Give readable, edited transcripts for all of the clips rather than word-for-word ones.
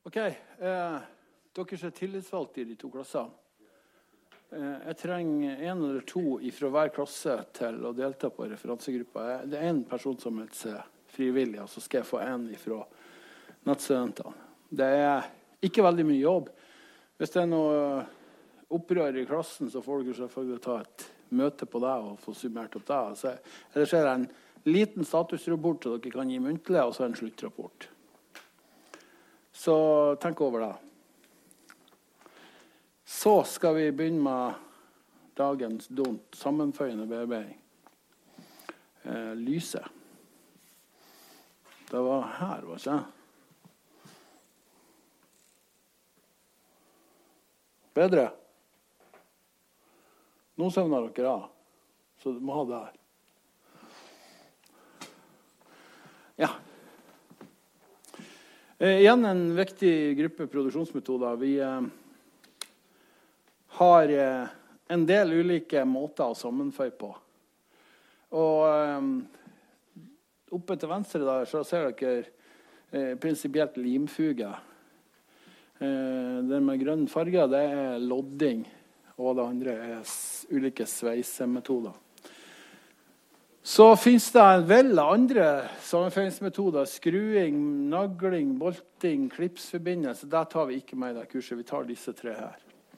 Ok, dere er tillitsvalgt i de 2 klassene. Jeg trenger 1 eller 2 fra hver klasse til å delta på referansegruppa. Det er en person som melder seg frivillig, og så skal jeg få en fra nettstudentene. Det er ikke veldig mye jobb. Hvis det er noe opprør i klassen, så får dere selvfølgelig ta et møte på det og få summert opp det. Ellers er det en liten statusrapport som dere kan gi muntlig, og så en sluttrapport. Så tenk over det. Så skal vi begynne med dagens dumt, sammenføyende bearbeiding. Lyset. Det var her, var ikke det? Bedre? Nå søvner dere av, så du må ha det her. Ja. Igjen en viktig gruppe produksjonsmetoder. Vi har en del ulike måter å sammenføye på. Og oppe til venstre der så ser dere prinsipielt limfuge. Den med grønn farge, det er lodding, og det andre er ulike sveisemetoder. Så finnes det en vel andre sammenføyingsmetoder, skruing, nagling, bolting, klipsforbindelse. Det tar vi ikke med i det kurset, vi tar disse 3 her.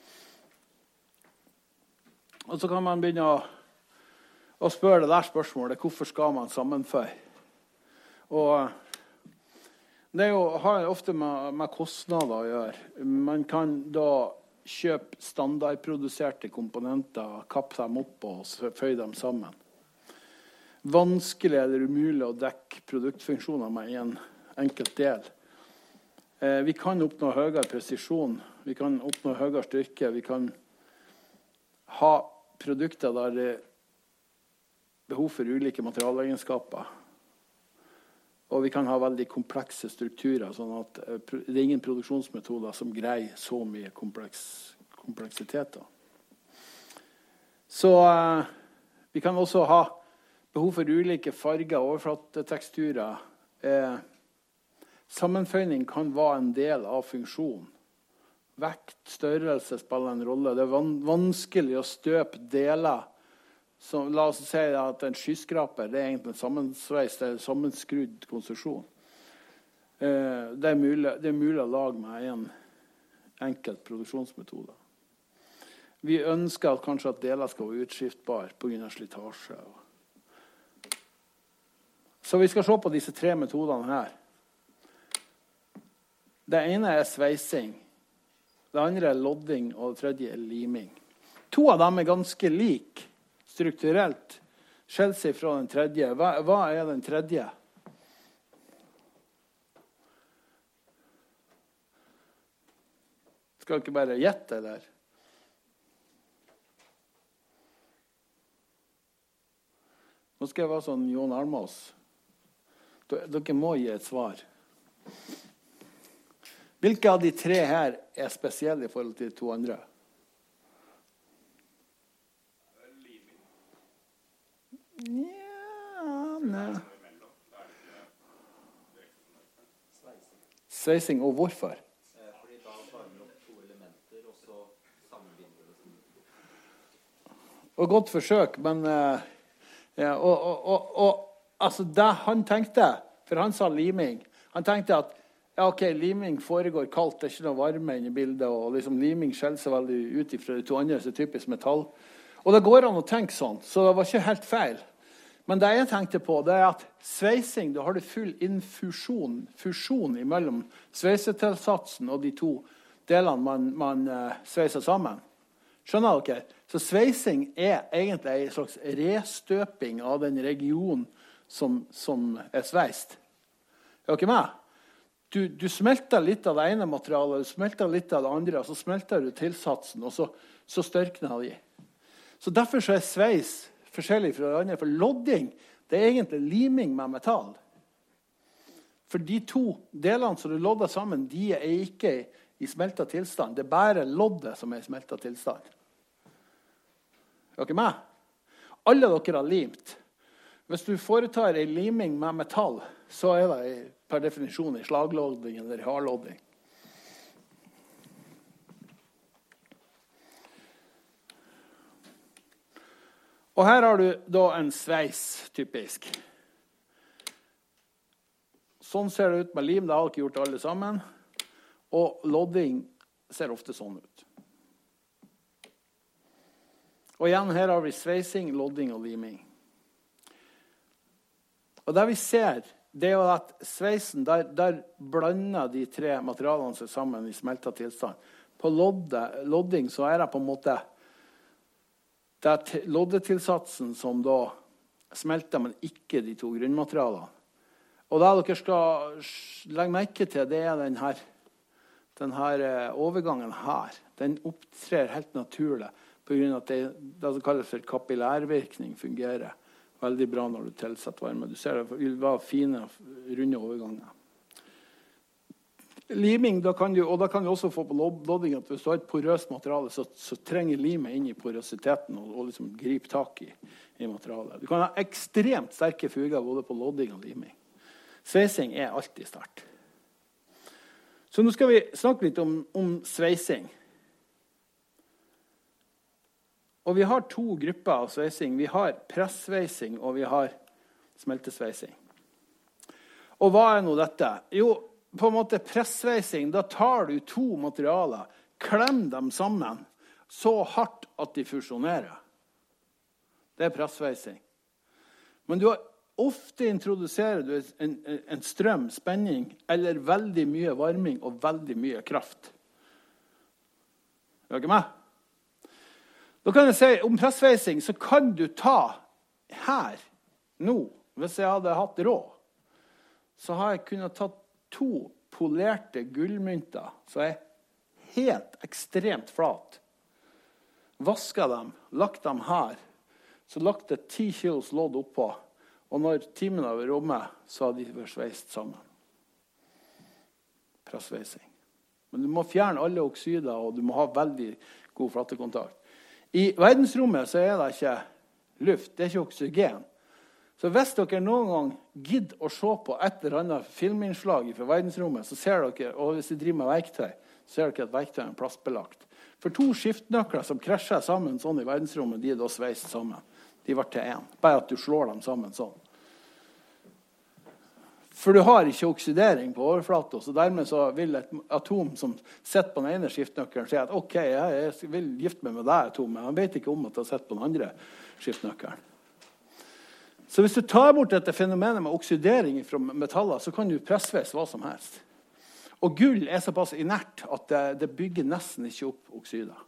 Og så kan man begynne å spørre det der spørsmålet, hvorfor skal man sammenføye? Og det har ofte med kostnader å gjøre. Man kan da kjøpe standardproduserte komponenter, kappe dem opp og føye dem sammen. Vanskelig eller umulig å dekke produktfunksjoner med en enkelt del. Vi kan oppnå høyere presisjon, vi kan oppnå høyere styrke, vi kan ha produkter der det er behov for ulike materialegenskaper. Og vi kan ha veldig komplekse strukturer, sånn at det er ingen produksjonsmetoder som greier så mye kompleksiteter. Så vi kan også ha behov for ulike farger, overflateteksturer. Sammenføyning kan være en del av funksjonen. Vekt, størrelse spiller en rolle. Det er vanskelig å støpe deler. Så, la oss si at en skyskraper det er egentlig en sammensveist eller sammenskrudd konstruksjon. Det er mulig å lage med en enkelt produksjonsmetode. Vi ønsker kanskje at deler skal være utskiftbare på grunn av slitasje. Så vi skal se på disse 3 metodene her. Det ene er sveising. Det andre er lodding, og det tredje er liming. 2 av dem er ganske like strukturelt. Skjeller seg fra den tredje. Hva er den tredje? Skal dere bare gjette, eller? Nå skal jeg være sånn Jon Almaas. Dere må gi et svar. Hvilke av de 3 her er spesielle i forhold til de 2 andre? Ja, nei. Sveising, og hvorfor? Fordi da varmer opp 2 elementer, og så sammenbinder det. Og godt forsøk, men ja, altså det han tenkte, for han sa liming, han tenkte at ja, ok, liming foregår kaldt, det er ikke noe varme inne i bildet, og liksom liming skjeller seg veldig ut fra de 2 andre, så typisk metall. Og det går an å tenke sånn, så det var ikke helt feil. Men det jeg tenkte på, det er at sveising, da har du full fusjon mellom sveisetilsatsen og de 2 delene man sveiser sammen. Skjønner dere? Så sveising er egentlig en slags restøping av den regionen som er sveist. Er dere med? Du smelter litt av det ene materialet, du smelter litt av det andre, og så smelter du tilsatsen, og så størkner de. Så derfor så er sveis forskjellig fra det andre. For lodding, det er egentlig liming med metall. For de 2 delene som du lodder sammen, de er ikke i smeltet tilstand. Det er bare loddet som er i smeltet tilstand. Er dere med? Alle dere har limt. Hvis du foretar en liming med metall, så er det per definisjon en slaglodding eller hardlodding. Og her har du da en sveis, typisk. Sånn ser det ut med lim, det har ikke gjort alle sammen. Og lodding ser ofte sånn ut. Og igjen, her har vi sveising, lodding og liming. Og det vi ser, det er jo at sveisen, der blander de tre materialene seg sammen i smeltet tilstand. På lodding så er det på en måte det er loddetilsatsen som da smelter, men ikke de to grunnmaterialene. Og det dere skal legge merke til, det er denne overgangen her. Den opptrer helt naturlig, på grunn av at det som kalles for kapillærvirkning fungerer veldig bra når du tilsetter varme. Du ser det vil være fine, runde overganger. Liming, da kan du også få på lodding at hvis du har et porøst materiale, så trenger limet inn i porøsiteten og liksom gripe tak i materialet. Du kan ha ekstremt sterke fuger både på lodding og liming. Sveising er alltid sterkt. Så nå skal vi snakke litt om sveising. Og vi har to grupper av sveising. Vi har pressveising, og vi har smeltesveising. Og hva er nå dette? Jo, på en måte pressveising, da tar du to materialer, klemmer dem sammen så hardt at de fusjonerer. Det er pressveising. Men ofte introduserer du en strøm, spenning, eller veldig mye varming og veldig mye kraft. Er dere med? Da kan jeg si, om pressveising, så kan du ta her, nå, hvis jeg hadde hatt råd, så har jeg kunnet tatt to polerte gullmynter, så er helt ekstremt flat. Vasket dem, lagt dem her, så lagt det 10 kilos lodd oppå, og når timen av rommet, så har de vært sveist sammen. Pressveising. Men du må fjerne alle oksider, og du må ha veldig god flatekontakt. I verdensrommet så er det ikke luft, det er ikke oksygen. Så hvis dere noen gang gidder å se på et eller annet filminnslag fra verdensrommet, så ser dere, og hvis de driver med verktøy, så ser dere at verktøyet er plastbelagt. For to skiftnøkler som krasjer sammen sånn i verdensrommet, de er da sveist sammen. De var til en. Bare at du slår dem sammen sånn. For du har ikke oksidering på overflaten, så dermed så vil et atom som sitter på den ene skiftnøkkelen si at ok, jeg vil gifte meg med deg atom, men han vet ikke om at jeg sitter på den andre skiftnøkkelen. Så hvis du tar bort dette fenomenet med oksidering fra metaller, så kan du pressveise hva som helst. Og gull er såpass inert at det bygger nesten ikke opp oksider.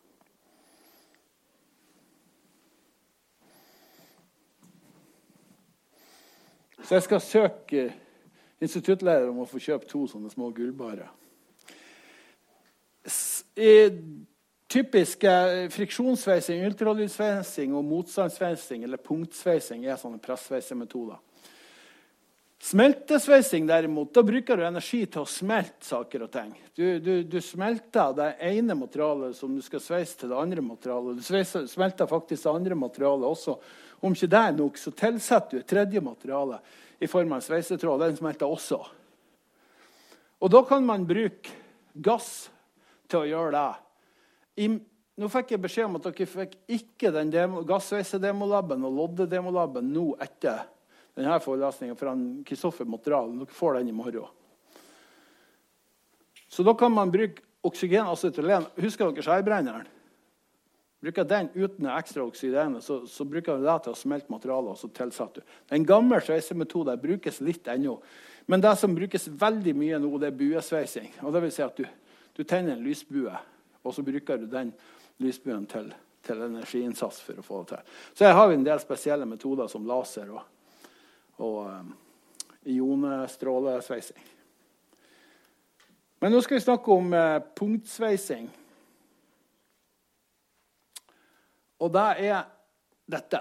Så jeg skal søke instituttleder om å få kjøpe 2 sånne små gullbarer. Typiske friksjonssveising, ultralydsveising og motstandsveising eller punktsveising er sånne pressveisemetoder. Smeltesveising derimot, da bruker du energi til å smelte saker og ting. Du smelter det ene materialet som du skal sveise til det andre materialet. Du smelter faktisk det andre materialet også. Om ikke det er nok, så tilsetter du et tredje materiale i form av en sveisetråd. Den smelter også. Og da kan man bruke gass til å gjøre det. Nå fikk jeg beskjed om at dere fikk ikke den gassveisedemolaben og loddedemolaben nå etter denne forelesningen fra Kristoffer Mottral. Dere får den i morgen. Så da kan man bruke oksygenacetylen. Husker dere skjærbrenneren? Bruker den uten ekstra oksygen, så bruker du det til å smelte materialet, og så tilsetter du. En gammel sveisemetode brukes litt ennå. Men det som brukes veldig mye nå, det er buesveising. Og det vil si at du tenner en lysbue, og så bruker du den lysbuen til energiinnsats for å få det til. Så her har vi en del spesielle metoder som laser og ionestrålesveising. Men nå skal vi snakke om punktsveising. Og det er dette.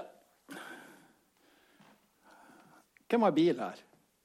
Hvem har bil her?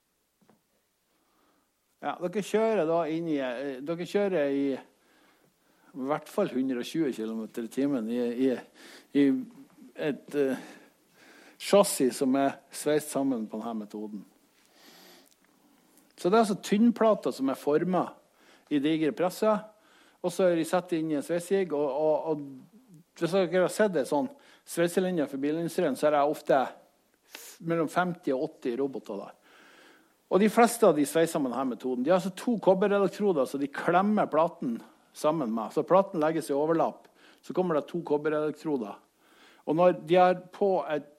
Ja, dere kjører da dere kjører i hvert fall 120 km i timen i et chassis som er sveist sammen på denne metoden. Så det er altså tynnplater som er formet i digre presser, og så er de satt inn i en sveisjigg, og hvis dere har sett det sånn sveiselinjer for bilindustrien, så er det ofte mellom 50 og 80 roboter der. Og de fleste av de sveiser med denne metoden. De har altså 2 kobberelektroder, så de klemmer platen sammen med. Så platen legges i overlapp, så kommer det 2 kobberelektroder. Og når de er på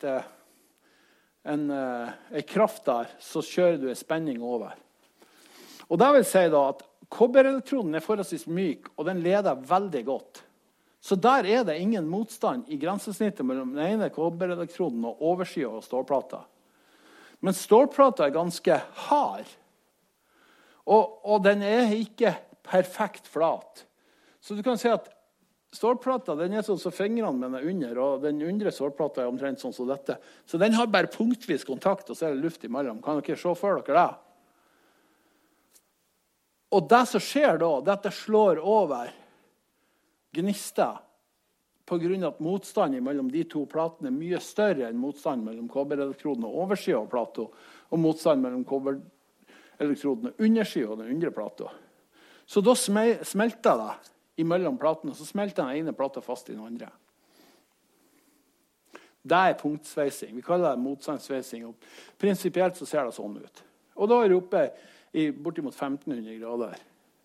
en kraft der, så kjører du en spenning over. Og det vil si da at kobberelektroden er forholdsvis myk, og den leder veldig godt. Så der er det ingen motstand i grensesnittet mellom den ene kobberelektroden og oversida av stålplata. Men stålplata er ganske hard, og den er ikke perfekt flat. Så du kan si at stålplata den er sånn som fingrene mine under, og den undre stålplata er omtrent sånn som dette. Så den har bare punktvis kontakt, og så er det luft imellom. Kan dere se for dere det? Og det som skjer da, det er at det slår over gnister på grunn av at motstanden mellom de 2 platene er mye større enn motstanden mellom kobberelektroden og oversida av plata, og motstanden mellom kobberelektroden og undersida av den undre plata. Så da smelter det imellom platene, og så smelter den ene plata fast i den andre. Det er punktsveising. Vi kaller det motstandsveising. Og prinsipielt så ser det sånn ut. Og da er det oppe i bortimot 1500 grader.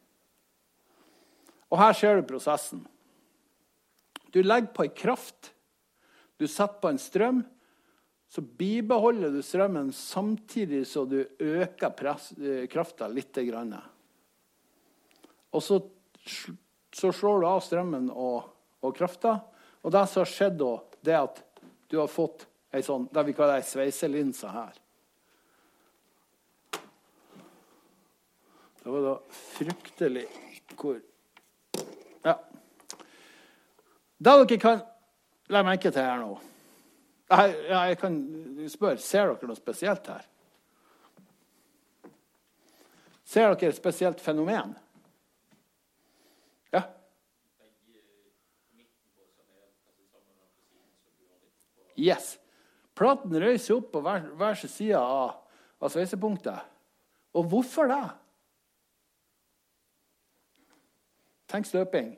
Og her ser du prosessen. Du legger på en kraft, du setter på en strøm, så bibeholder du strømmen samtidig så du øker kraften litt grann. Og så slår du av strømmen og kraften, og det som har skjedd da, det er at du har fått en sånn, det vi kaller en sveiselinse her. Det var da fryktelig hvor... Ja. Da dere kan legge merke til her nå. Jeg kan spørre, ser dere noe spesielt her? Ser dere et spesielt fenomen? Ja? Yes. Platen røyser opp på hver sin side av sveisepunktet. Og hvorfor det? Tenk støping.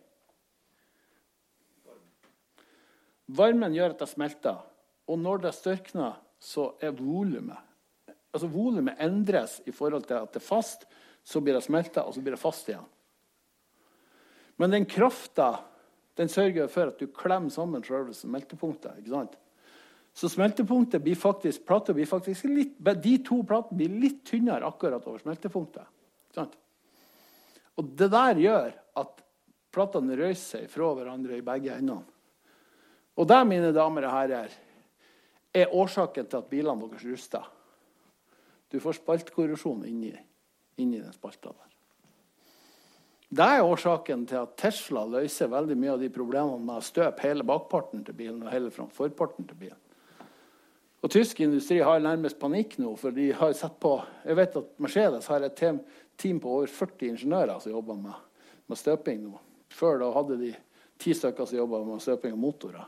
Varmen gjør at det smelter, og når det størkner, så er volumet. Altså volumet endres i forhold til at det er fast, så blir det smeltet, og så blir det fast igjen. Men den kraften, den sørger for at du klemmer sammen selve smeltepunktet, ikke sant? Så smeltepunktet blir faktisk, plata blir faktisk litt, de 2 platene blir litt tynnere akkurat over smeltepunktet, ikke sant? Og det der gjør at platene røyser seg fra hverandre i begge endene. Og det, mine damer og herrer, er årsaken til at bilene deres ruster. Du får spaltkorrosjon inni den spalta der. Det er årsaken til at Tesla løser veldig mye av de problemene med å støpe hele bakparten til bilen og hele forparten til bilen. Og tysk industri har nærmest panikk nå, for de har sett på, jeg vet at Mercedes har et team på over 40 ingeniører som jobber med støping nå. Før da hadde de 10 stykker som jobbet med støping av motorer.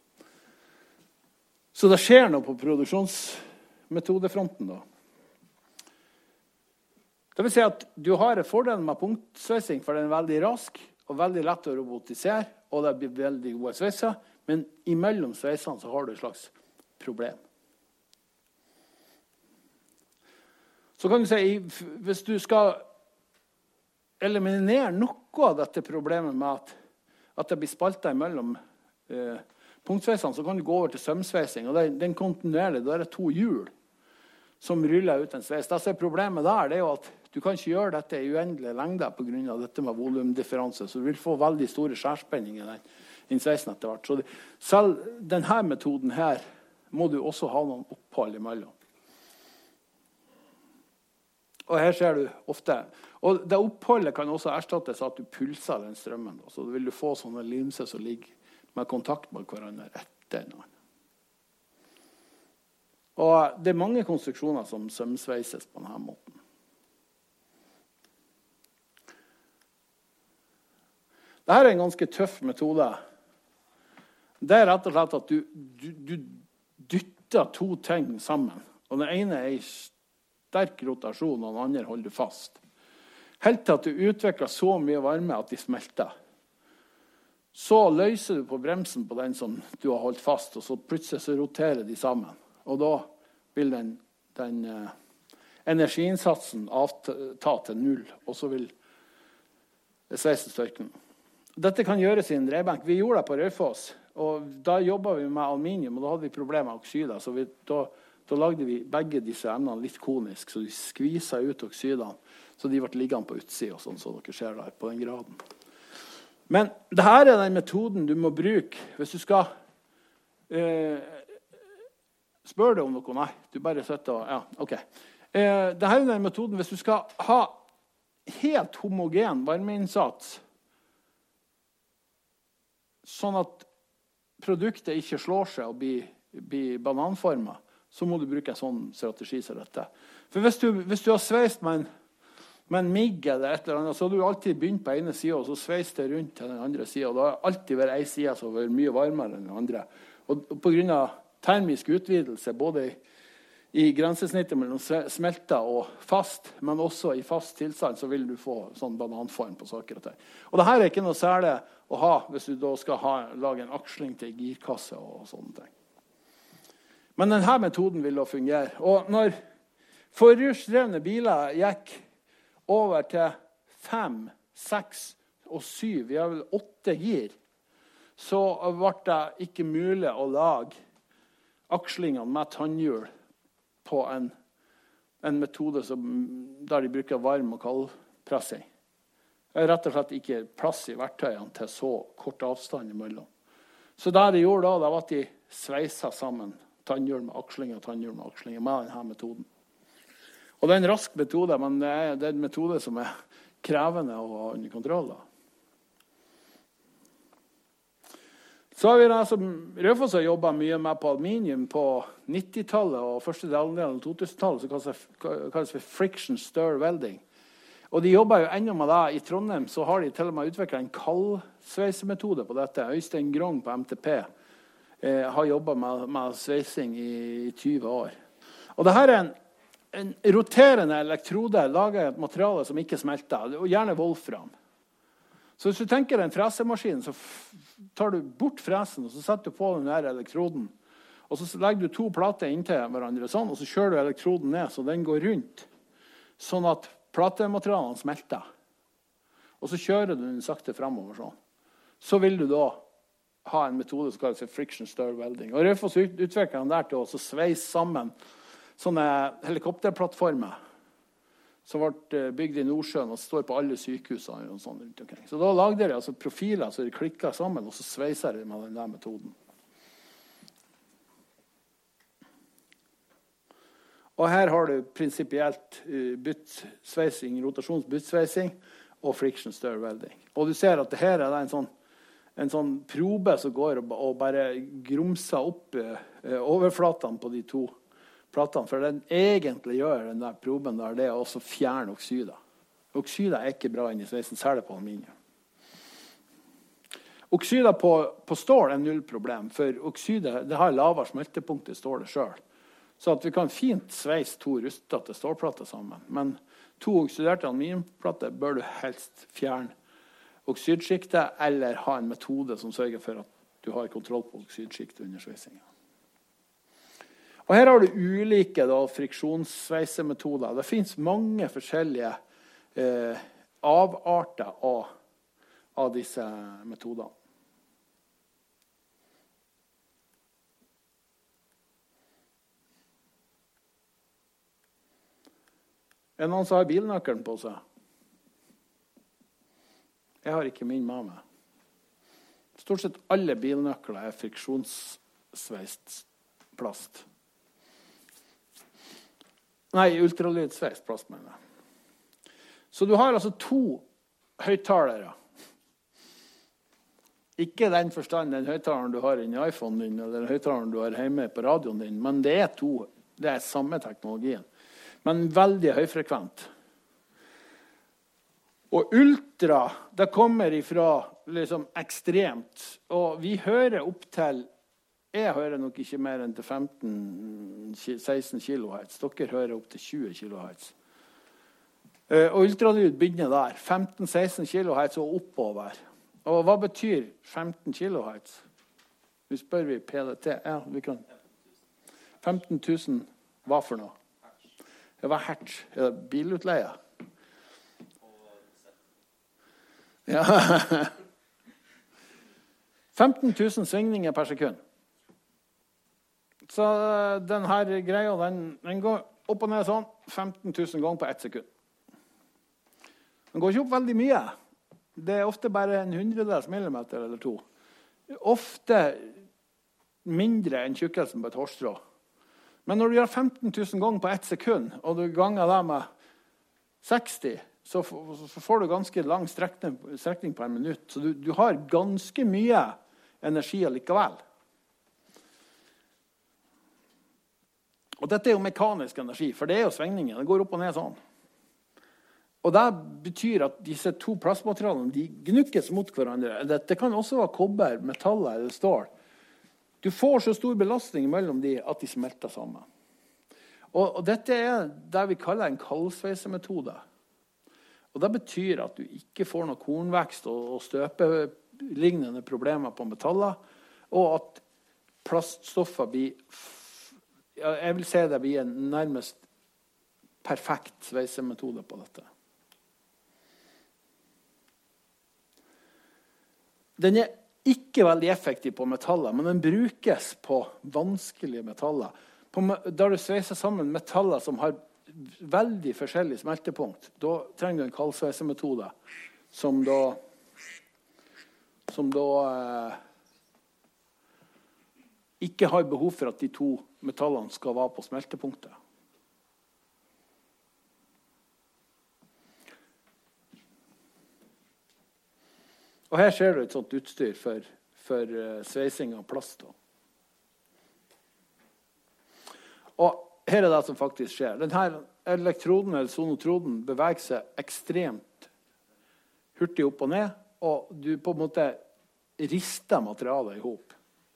Så det skjer noe på produksjonsmetodefronten da. Det vil si at du har en fordel med punktsveising, for den er veldig rask og veldig lett å robotisere, og det blir veldig gode sveiser, men imellom sveisene så har du et slags problem. Så kan du si, hvis du skal eliminere noe av dette problemet med at det blir spaltet imellom punktsveisene, så kan du gå over til sømsveising, og den kontinuerlig, da er det 2 hjul som ruller ut en sveis. Det som er problemet der, det er jo at du kan ikke gjøre dette i uendelige lengder på grunn av dette med volumdifferanse, så du vil få veldig store skjærspenninger i sveisen etter hvert. Så selv denne metoden her må du også ha noen opphold imellom. Og her ser du ofte, og det oppholdet kan også erstattes av at du pulser den strømmen, så vil du få sånne linser som ligger med kontakt med hverandre etter en annen. Og det er mange konstruksjoner som sømsveises på denne måten. Dette er en ganske tøff metode. Det er rett og slett at du dytter 2 ting sammen, og den ene er i sterk rotasjon, og den andre holder du fast. Helt til at du utvikler så mye varme at de smelter. så løser du på bremsen på den som du har holdt fast, og så plutselig så roterer de sammen. Og da vil den energiinnsatsen avta til 0, og så vil sveisen størkne. Dette kan gjøres i en dreibenk. Vi gjorde det på Raufoss, og da jobbet vi med aluminium, og da hadde vi problemer med oksyder, så da lagde vi begge disse emnene litt konisk, så vi skviset ut oksydene, så de ble liggende på utsiden, sånn som dere ser der på den graden. Men dette er den metoden du må bruke hvis du skal spør du om noe? Nei, du bare sitter og ja, ok. Dette er den metoden hvis du skal ha helt homogen varmeinnsats, sånn at produktet ikke slår seg og blir bananformet, så må du bruke en sånn strategi som dette. For hvis du har sveist med en migg eller et eller annet, så har du alltid begynt på ene siden, og så sveist det rundt til den andre siden, og da har alltid vært en side som har vært mye varmere enn den andre. Og på grunn av termisk utvidelse, både i grensesnittet mellom smelta og fast, men også i fast tilstand, så vil du få sånn bananform på saker og ting. Og dette er ikke noe særlig å ha hvis du da skal lage en aksling til girkasse og sånne ting. Men denne metoden vil da fungere. Og når forhjulsdrevne biler gikk over til 5, 6 og 7, vi har vel 8 gir, så ble det ikke mulig å lage akslingene med tannhjul på en metode der de bruker varm- og kaldpressing. Det er rett og slett ikke plass i verktøyene til så kort avstand imellom. Så det de gjorde da var at de sveiset sammen tannhjul med akslinger med denne metoden. Og det er en rask metode, men det er en metode som er krevende å ha under kontroll. Så har vi det som Raufoss har jobbet mye med på aluminium på 90-tallet og første delen av 2000-tallet, som kalles for friction stir welding. Og de jobber jo enda med det. I Trondheim så har de til og med utviklet en kaldsveisemetode på dette. Øystein Grong på MTP har jobbet med sveising i 20 år. Og dette er en roterende elektrode laget av et materiale som ikke smelter, og gjerne wolfram. Så hvis du tenker en fresemaskin, så tar du bort fresen, og så setter du på den der elektroden. Og så legger du 2 plater inntil hverandre sånn, og så kjører du elektroden ned, så den går rundt, sånn at platematerialene smelter. Og så kjører du den sakte fremover sånn. Så vil du da ha en metode som kalles friction stir welding. Og Raufoss utvikler den der til å sveise sammen sånne helikopterplattformer som ble bygd i Nordsjøen og står på alle sykehusene og sånn rundt omkring. Så da lagde de altså profiler så de klikket sammen, og så sveiser de med den der metoden. Og her har du prinsipielt byttsveising, rotasjonsbyttsveising og friction stir welding. Og du ser at det her er en sånn probe som går og bare grumser opp overflatene på de 2 platene, for den egentlig gjør den der proben der, det er også fjerne oksyder. Oksyder er ikke bra inn i sveisen, særlig på aluminium. Oksyder på stål er 0 problem, for oksyder det har lavere smeltepunkt i stålet selv. Så at vi kan fint sveise 2 rustete stålplater sammen, men 2 oksiderte aluminiumplater bør du helst fjerne oksidskiktet, eller ha en metode som sørger for at du har kontroll på oksidskiktet under sveisingen. Og her har du ulike friksjonssveisemetoder. Det finnes mange forskjellige avarter av disse metodene. Er det noen som har bilnøkkelen på seg? Jeg har ikke min med meg. Stort sett alle bilnøkler er friksjonssveist plast. Nei, ultralydsveist plast, mener jeg. Så du har altså 2 høyttalere. Ikke den forstand den høyttaleren du har i iPhone din, eller den høyttaleren du har hjemme på radioen din, men det er 2. Det er samme teknologien. Men veldig høyfrekvent. Og ultra, det kommer ifra liksom ekstremt. Og vi hører opp til, jeg hører nok ikke mer enn til 15-16 kilohertz. Dere hører opp til 20 kilohertz. Og ultralyd begynner der. 15-16 kilohertz og oppover. Og hva betyr 15 kilohertz? Vi spør vi PDT. Ja, vi kan. 15 000, hva for noe? Hva hertz? Er det bilutleie? Ja. 15 000 svingninger per sekund. Så denne greia, den går opp og ned sånn 15 000 ganger på 1 sekund. Den går ikke opp veldig mye. Det er ofte bare en 100 millimeter eller 2. Ofte mindre enn tjukkelsen på et hårstrå. Men når du gjør 15 000 ganger på 1 sekund, og du ganger det med 60, så får du ganske lang strekning per minutt. Så du har ganske mye energi likevel. Og dette er jo mekanisk energi, for det er jo svingningen. Det går opp og ned sånn. Og det betyr at disse to plastmaterialene de gnukkes mot hverandre. Dette kan også være kobber, metaller eller stål. Du får så stor belastning mellom de at de smelter sammen. Og dette er det vi kaller en kaldsveisemetode. Og det betyr at du ikke får noe kornvekst og støpelignende problemer på metaller, og at plaststoffer blir, jeg vil si det blir en nærmest perfekt sveisemetode på dette. Den er ikke veldig effektiv på metaller, men den brukes på vanskelige metaller. Da du sveiser sammen metaller som har veldig forskjellig smeltepunkt, da trenger du en kaldsveisemetode som da ikke har behov for at de to metallene skal være på smeltepunktet. Og her ser du et sånt utstyr for sveising av plast. Og her er det som faktisk skjer. Denne elektroden eller sonotroden beveger seg ekstremt hurtig opp og ned, og du på en måte rister materialet ihop.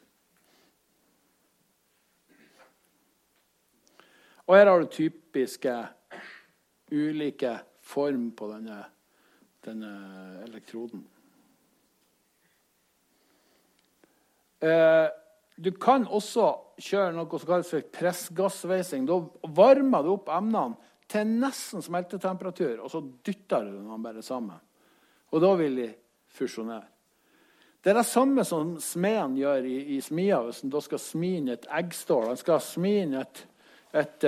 Og her har du typiske ulike form på denne elektroden. Du kan også kjøre noe som kalles for pressgassveising. Da varmer du opp emnene til nesten smeltetemperatur, og så dytter du dem bare sammen. Og da vil de fusjonere. Det er det samme som smeden gjør i smia hvis han da skal smi inn et eggstål. Han skal smi inn et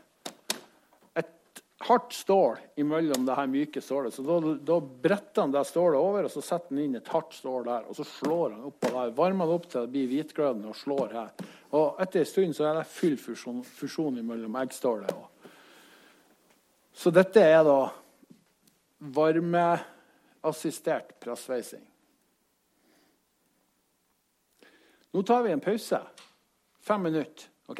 hardt stål imellom det her myke stålet. Så da bretter han det stålet over, og så setter han inn et hardt stål der, og så slår han opp på der. Varmer det opp til det blir hvitglødende og slår her. Og etter en stund så er det full fusjon mellom eggstålet. Så dette er da varmeassistert pressveising. Nå tar vi en pause. 5 minutter, ok?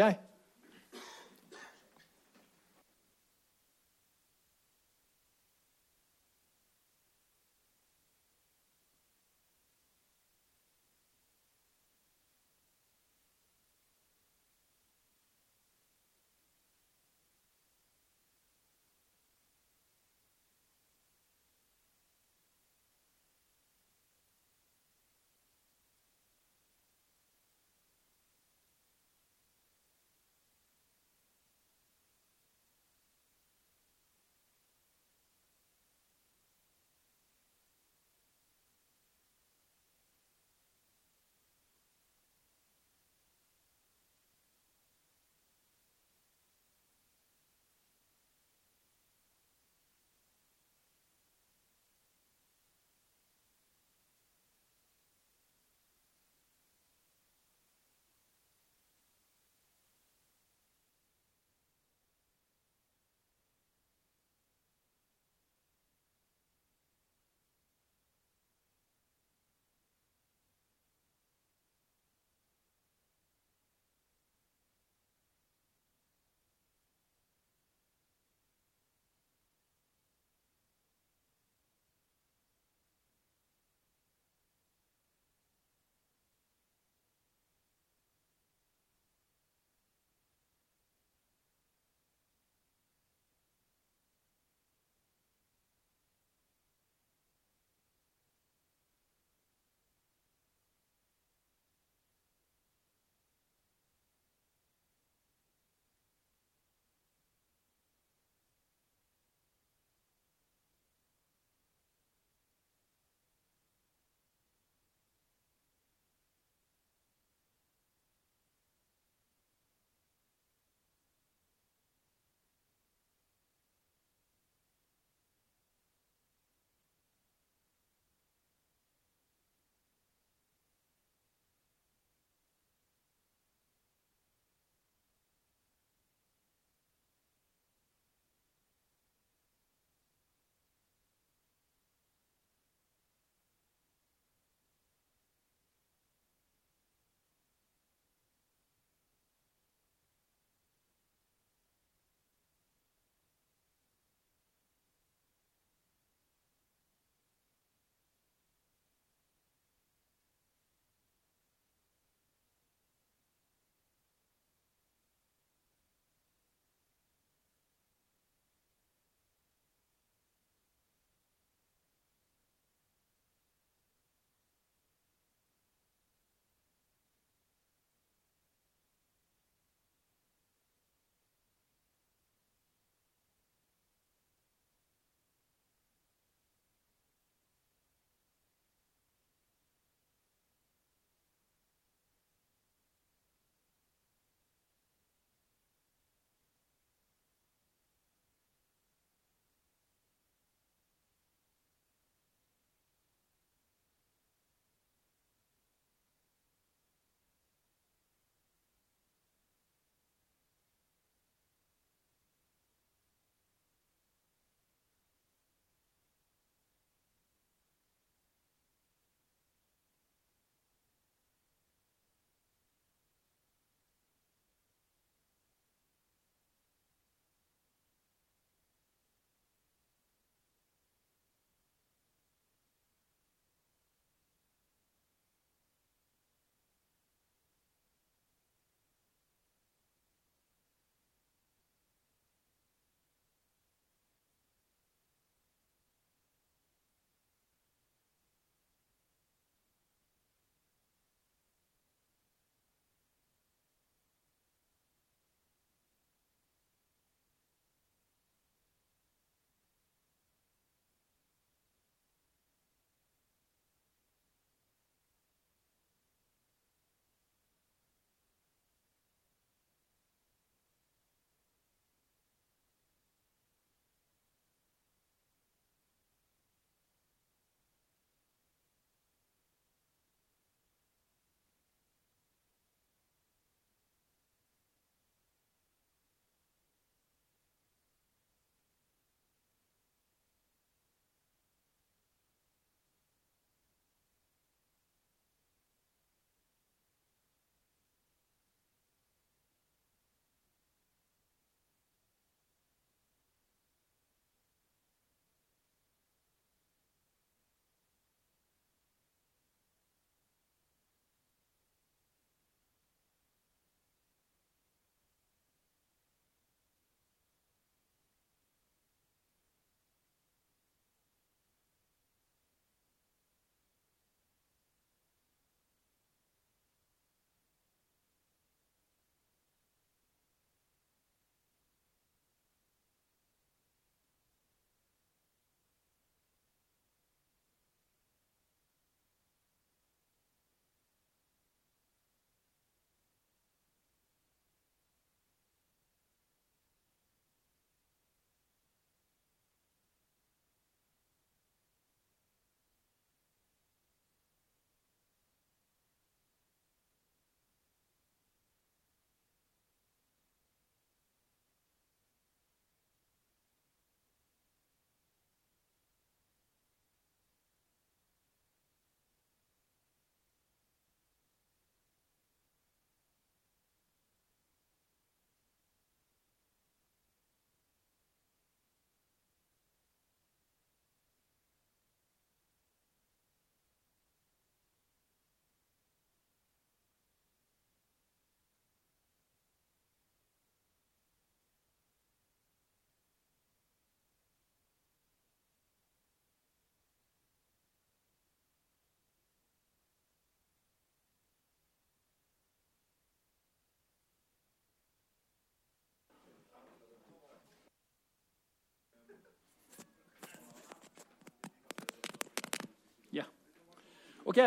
Ok.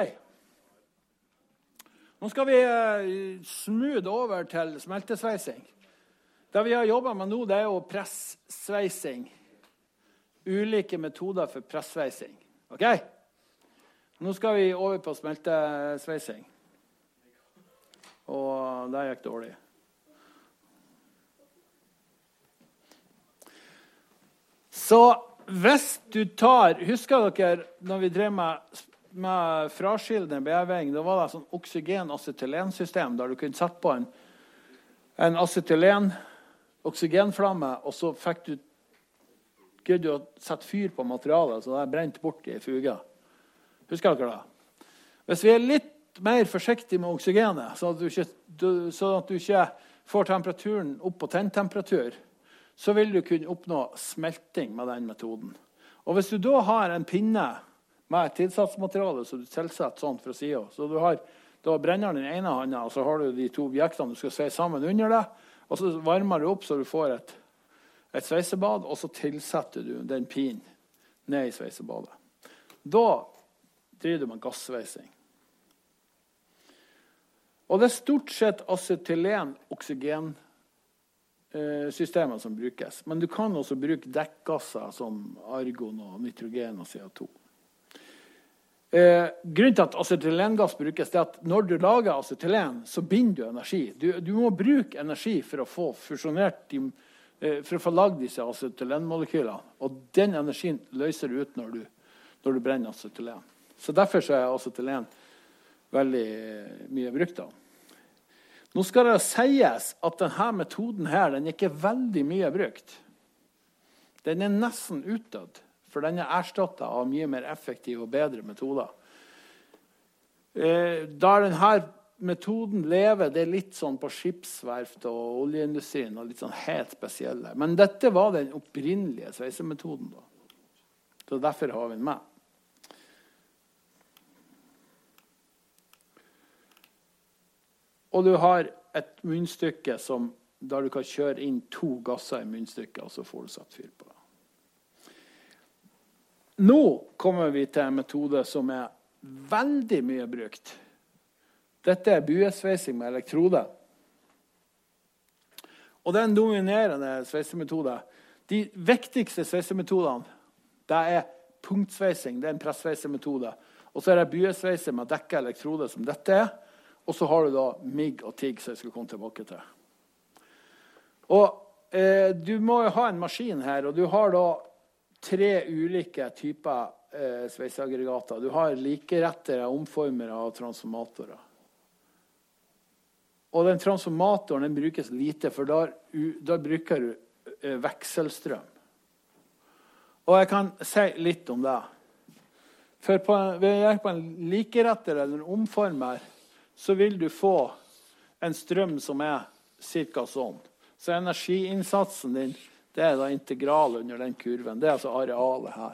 Nå skal vi smooth over til smeltesveising. Det vi har jobbet med nå, det er jo pressveising. Ulike metoder for pressveising. Ok? Nå skal vi over på smeltesveising. Og det gikk dårlig. Så hvis du tar, husker dere når vi drev med fraskillende bearbeiding, da var det sånn oksygen-acetylensystem der du kunne sette på en acetylen-oksygenflamme, og så fikk du å sette fyr på materialet, så det er brent bort i fuga. Husker dere det? Hvis vi er litt mer forsiktige med oksygenet, så at du ikke får temperaturen opp på tenntemperatur, så vil du kunne oppnå smelting med den metoden. Og hvis du da har en pinne med et tilsatsmateriale som du tilsetter sånn fra siden, så du har brenner den ene hånden, og så har du de to objektene du skal sveise sammen under det, og så varmer du opp så du får et sveisebad, og så tilsetter du den pinnen ned i sveisebadet. Da driver du med gassveising. Og det er stort sett acetylen-oksygensystemet som brukes. Men du kan også bruke dekkgasser som argon og nitrogen og CO2. Grunnen til at acetylengass brukes, er at når du lager acetylen, så binder du energi. Du må bruke energi for å få fusjonert for å få lagd disse acetylenmolekylene. Og den energien løser du ut når du brenner acetylen. Så derfor så er acetylen veldig mye brukt av. Nå skal det sies at denne metoden her, den er ikke veldig mye brukt. Den er nesten utdødd, for den er erstattet av mye mer effektive og bedre metoder. Da denne metoden lever, det er litt sånn på skipsverft og oljeindustrien, og litt sånn helt spesielle. Men dette var den opprinnelige sveisemetoden da. Så derfor har vi den med. Og du har et munnstykke der du kan kjøre inn 2 gasser i munnstykket, og så får du satt fyr på det. Nå kommer vi til en metode som er veldig mye brukt. Dette er buesveising med elektrode. Og det er en dominerende sveisemetode. De viktigste sveisemetodene, det er punktsveising, det er en pressveisemetode. Og så er det buesveising med dekket elektrode som dette er. Og så har du da MIG og TIG, som jeg skal komme tilbake til. Og du må jo ha en maskin her, og du har da 3 ulike typer sveiseaggregater. Du har likerettere, omformere og transformatorer. Og den transformatoren den brukes lite, for da bruker du vekselstrøm. Og jeg kan si litt om det. For ved hjelp av en likerettere eller en omformer, så vil du få en strøm som er cirka sånn. Så energiinnsatsen din, det er da integral under den kurven. Det er altså arealet her.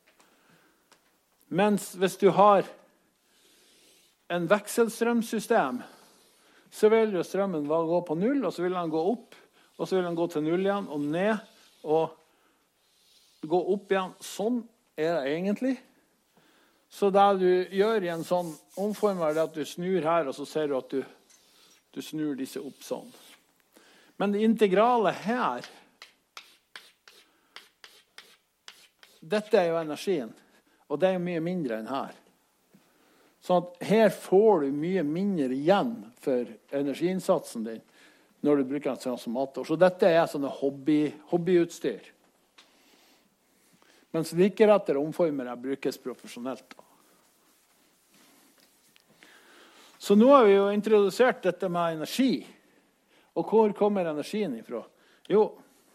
Mens hvis du har en vekselstrømsystem, så vil jo strømmen gå på 0, og så vil den gå opp, og så vil den gå til 0 igjen, og ned, og gå opp igjen. Sånn er det egentlig. Så det du gjør i en sånn omformer, er at du snur her, og så ser du at du snur disse opp sånn. Men det integrale her, dette er jo energien, og det er jo mye mindre enn her. Så at her får du mye mindre igjen for energiinnsatsen din når du bruker en transformator. Så dette er sånne hobbyutstyr. Mens likerettere omformere brukes profesjonelt. Så nå har vi jo introdusert dette med energi. Og hvor kommer energien ifra? Jo,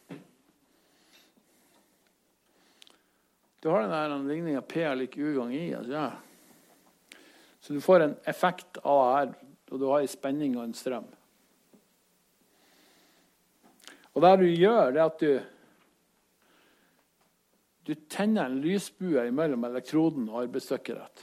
du har denne ligningen P er lik U gang I. Altså, ja. Så du får en effekt av det her, og du har en spenning og en strøm. Og det du gjør, det er at du tenner en lysbue mellom elektroden og arbeidsstykket rett.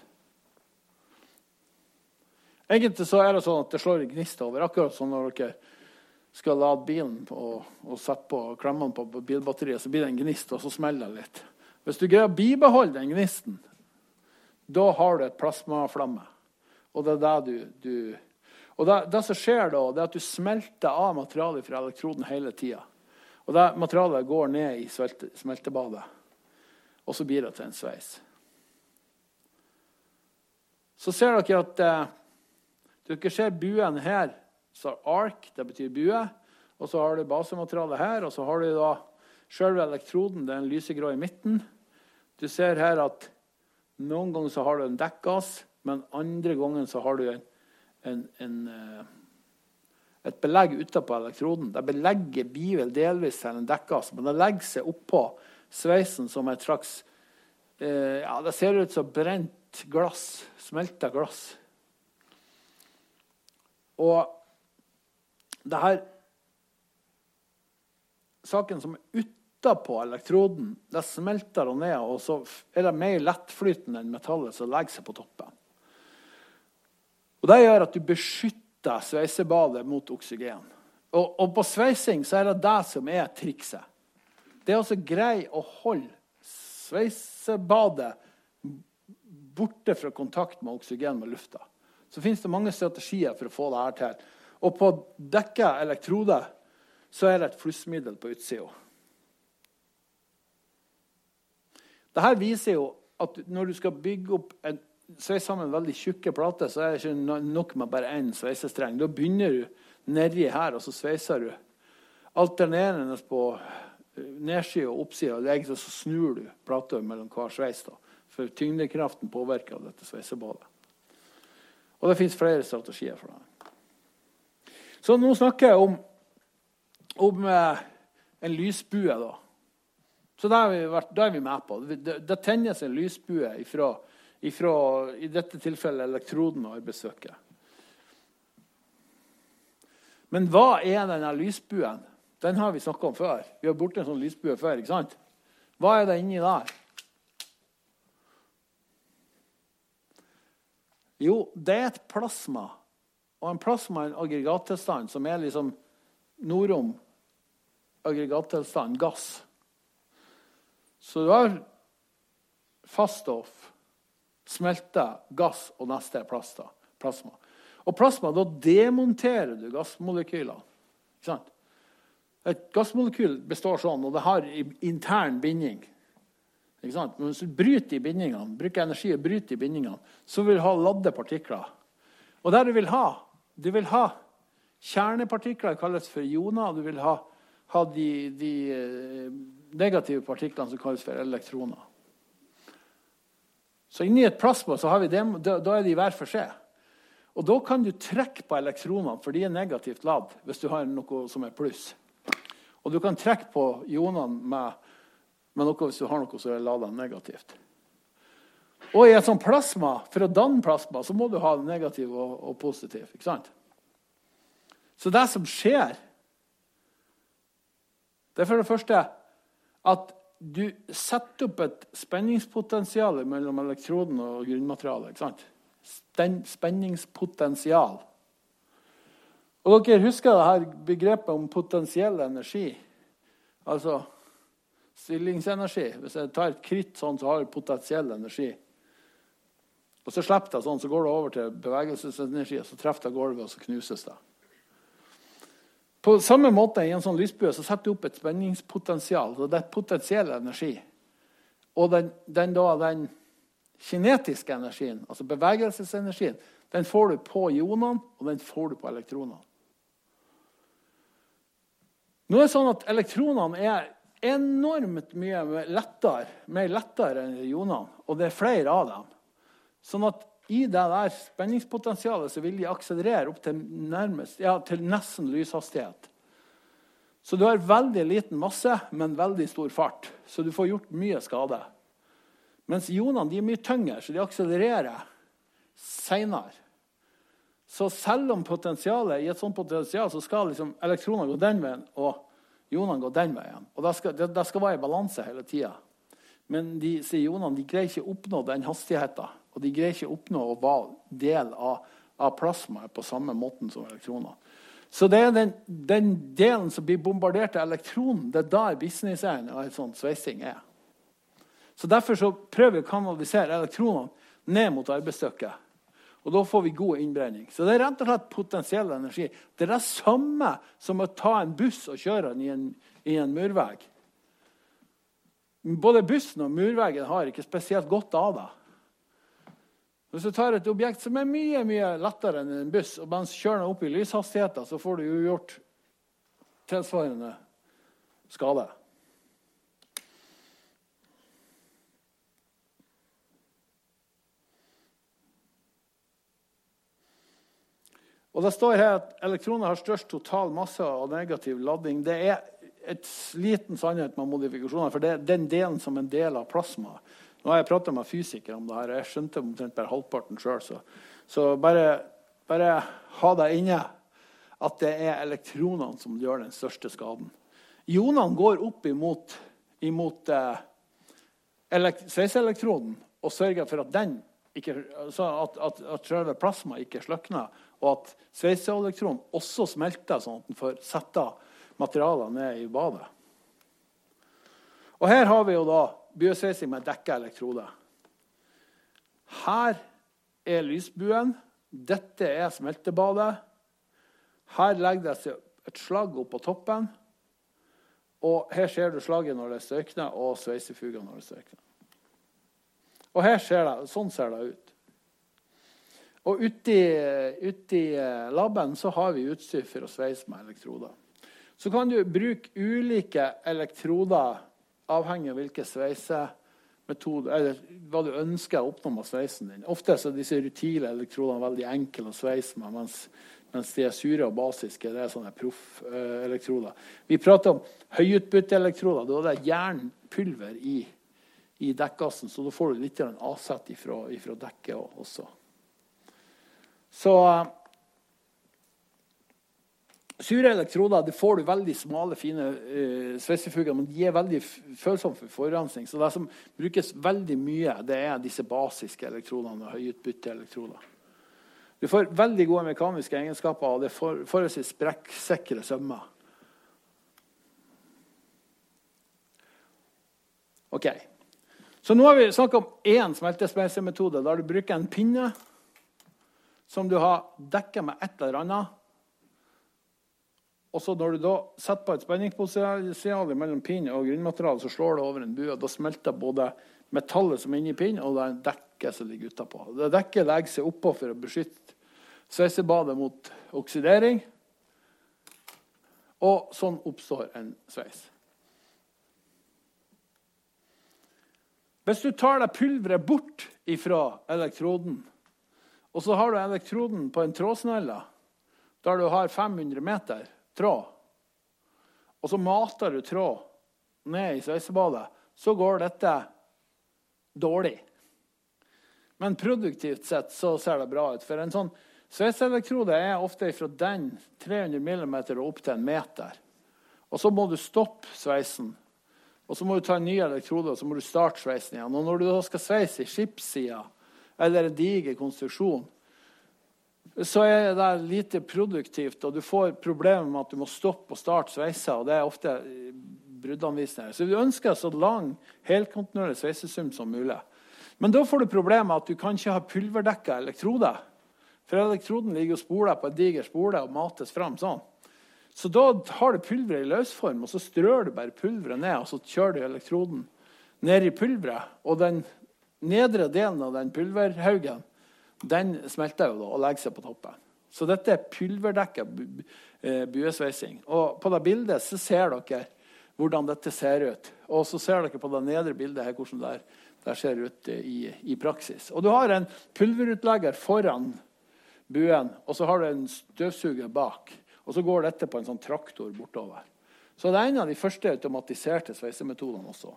Egentlig så er det sånn at det slår en gnist over, akkurat som når dere skal lade bilen og sette på klemmene på bilbatteriet, så blir det en gnist, og så smeller det litt. Hvis du greier å bibeholde den gnisten, da har du et plasmaflamme. Og det er det og det som skjer da, det er at du smelter av materialet fra elektroden hele tiden. Og det materialet går ned i smeltebadet. Og så blir det til en sveis. Så ser dere at dere ser buen her. Så ark, det betyr bue. Og så har du basematerialet her. Og så har du da selve elektroden, det er en lysegrå i midten. Du ser her at noen ganger så har du en dekkgass, men andre ganger så har du et belegg utenpå elektroden. Det belegget blir vel delvis til en dekkgass, men det legger seg oppå sveisen som et slags, det ser ut som brent glass, smeltet glass. Og det her saken som er utenpå elektroden, det smelter og ned, og så er det mer lettflytende enn metallet som legger seg på toppen. Og det gjør at du beskytter sveisebadet mot oksygen. Og på sveising så er det det som er trikset. Det er også grei å holde sveisebadet borte fra kontakt med oksygen med lufta. Så finnes det mange strategier for å få det her til. Og på dekket elektrode så er det et flussmiddel på utsida. Dette viser jo at når du skal bygge opp sveis sammen veldig tjukke plater, så er det ikke nok med bare en sveisestreng. Da begynner du nedi her, og så sveiser du alternerende på nedsida og oppsida, og egentlig så snur du plater mellom hver sveis da, for tyngdekraften påvirker dette sveisebadet. Og det finnes flere strategier for det. Så nå snakker jeg om en lysbue da. Så da er vi med på. Det tennes en lysbue ifra i dette tilfellet elektroden og arbeidssøket. Men hva er denne lysbuen? Den har vi snakket om før. Vi har borte en sånn lysbue før, ikke sant? Hva er det inni der? Jo, det er et plasma. Og en plasma er en aggregattilstand som er liksom nordom aggregattilstand, gass. Så du har faststoff, smelte, gass og neste er plasma. Og plasma, da demonterer du gassmolekylene. Ikke sant? Et gassmolekyl består sånn, og det har intern binding. Ikke sant? Men hvis du bryter i bindingene, bruker energi og bryter i bindingene, så vil du ha ladde partikler. Og det du vil ha kjernepartikler, kalles for ioner, du vil ha de negative partiklene som kalles for elektroner. Så inni et plasma så har vi da er de hver for seg. Og da kan du trekke på elektronene, for de er negativt ladd, hvis du har noe som er pluss. Og du kan trekke på ionene med noe hvis du har noe som er ladet negativt. Og i et sånt plasma, for å danne plasma, så må du ha negativ og positiv, ikke sant? Så det som skjer, det er for det første at du setter opp et spenningspotensial mellom elektroden og grunnmaterialet, ikke sant? Spenningspotensial. Og dere husker det her begrepet om potensiell energi. Altså stillingsenergi. Hvis jeg tar et kritt sånn, så har jeg potensiell energi. Og så slipper det sånn, så går det over til bevegelsesenergi, og så treffer det gulvet, og så knuses det. På samme måte i en sånn lysbue så setter du opp et spenningspotensial, og det er potensiell energi. Og den kinetiske energien, altså bevegelsesenergien, den får du på ionene, og den får du på elektronene. Nå er det sånn at elektronene er enormt mye mer lettere enn ionene, og det er flere av dem. Sånn at i det der spenningspotensialet så vil de akselerere opp til nesten lyshastighet. Så du har veldig liten masse, men veldig stor fart. Så du får gjort mye skade. Mens ionene de er mye tyngre, så de akselererer senere. Så selv om i et sånt potensial, så skal liksom elektronene gå den veien, og ionene gå den veien. Og det skal være i balanse hele tiden. Men ionene de greier ikke å oppnå den hastigheten, og de greier ikke å oppnå å være del av plasmaet på samme måten som elektroner. Så det er den delen som blir bombardert av elektronen, det er der businessen av et sånt sveising er. Så derfor så prøver vi å kanalisere elektronene ned mot arbeidsstykket. Og da får vi god innbrenning. Så det rett og slett potensiell energi. Det det samme som å ta en buss og kjøre den i en murvegg. Både bussen og murveggen har ikke spesielt godt av det. Hvis du tar et objekt som mye, mye lettere enn en buss, og mens kjører den opp i lyshastigheter, så får du jo gjort tilsvarende skade. Og det står her at elektroner har størst total masse og negativ ladding. Det et liten sannhet med modifikasjoner, for det den delen som en del av plasma. Nå har jeg pratet med fysikere om det her, og jeg skjønte omtrent bare halvparten selv. Så bare ha det inne at det elektronene som gjør den største skaden. Ionene går opp imot sveiseelektroden og sørger for at den ikke, altså at selve plasma ikke sløkner, og at sveiseelektronen også smelter sånn at den får sette materialer ned i badet. Og her har vi jo da buesveising med dekket elektrode. Her lysbuen. Dette smeltebadet. Her legger det seg et slag opp på toppen. Og her ser du slaget når det støkner, og sveisefuga når det støkner. Og her sånn ser det ut. Og ute i labben så har vi utstyr for å sveise med elektroder. Så kan du bruke ulike elektroder avhengig av hvilke sveisemetoder, eller hva du ønsker å oppnå med sveisen din. Ofte så disse rutile elektrodene veldig enkle å sveise med, mens de sure og basiske, det sånne proff-elektroder. Vi prater om høyutbytteelektroder, da det jernpulver i dekkassen, så da får du litt avsett ifra dekket også. Så sure elektroder, det får du veldig smale, fine sveisefuger, men de veldig følsomme for forurensning. Så det som brukes veldig mye, det disse basiske elektrodene og høyutbytteelektroder. Du får veldig gode mekaniske egenskaper, og det får forholdsvis sprekksikre sømmer. Ok. Så nå har vi snakket om en smeltespeisemetode, der du bruker en pinne som du har dekket med et eller annet. Og så når du da setter på et spenningspotensial mellom pinne og grunnmateriale, så slår det over en bue, og da smelter både metallet som er inne i pinnen, og det dekket som ligger utenpå. Det dekket legger seg oppå for å beskytte sveisebadet mot oksidering, og sånn oppstår en sveis. Hvis du tar deg pulveret bort ifra elektroden, og så har du elektroden på en trådsnelle, der du har 500 meter tråd, og så mater du tråd ned i sveisebadet, så går dette dårlig. Men produktivt sett så ser det bra ut. For en sånn sveiseelektrode ofte fra den 300 mm og opp til 1 meter. Og så må du stoppe sveisen. Og så må du ta en ny elektrode, og så må du starte sveisen igjen. Og når du da skal sveise i skipssida, eller en diger konstruksjon, så det lite produktivt, og du får problemer med at du må stoppe og starte sveisa, og det ofte bruddanvisninger. Så vi ønsker så lang, helkontinuerlig sveisesum som mulig. Men da får du problemet med at du kan ikke ha pulverdekket elektrode, for elektroden ligger og spoler på en diger spole og mates fram sånn. Så da har du pulveret i løsform, og så strør du bare pulveret ned, og så kjører du elektroden ned i pulveret, og den nedre delen av den pulverhaugen, den smelter jo da og legger seg på toppen. Så dette pulverdekket buesveising. Og på det bildet så ser dere hvordan dette ser ut. Og så ser dere på det nedre bildet her hvordan det ser ut i praksis. Og du har en pulverutlegger foran buen, og så har du en støvsuger bak. Og så går dette på en sånn traktor bortover. Så det en av de første automatiserte sveisemetodene også.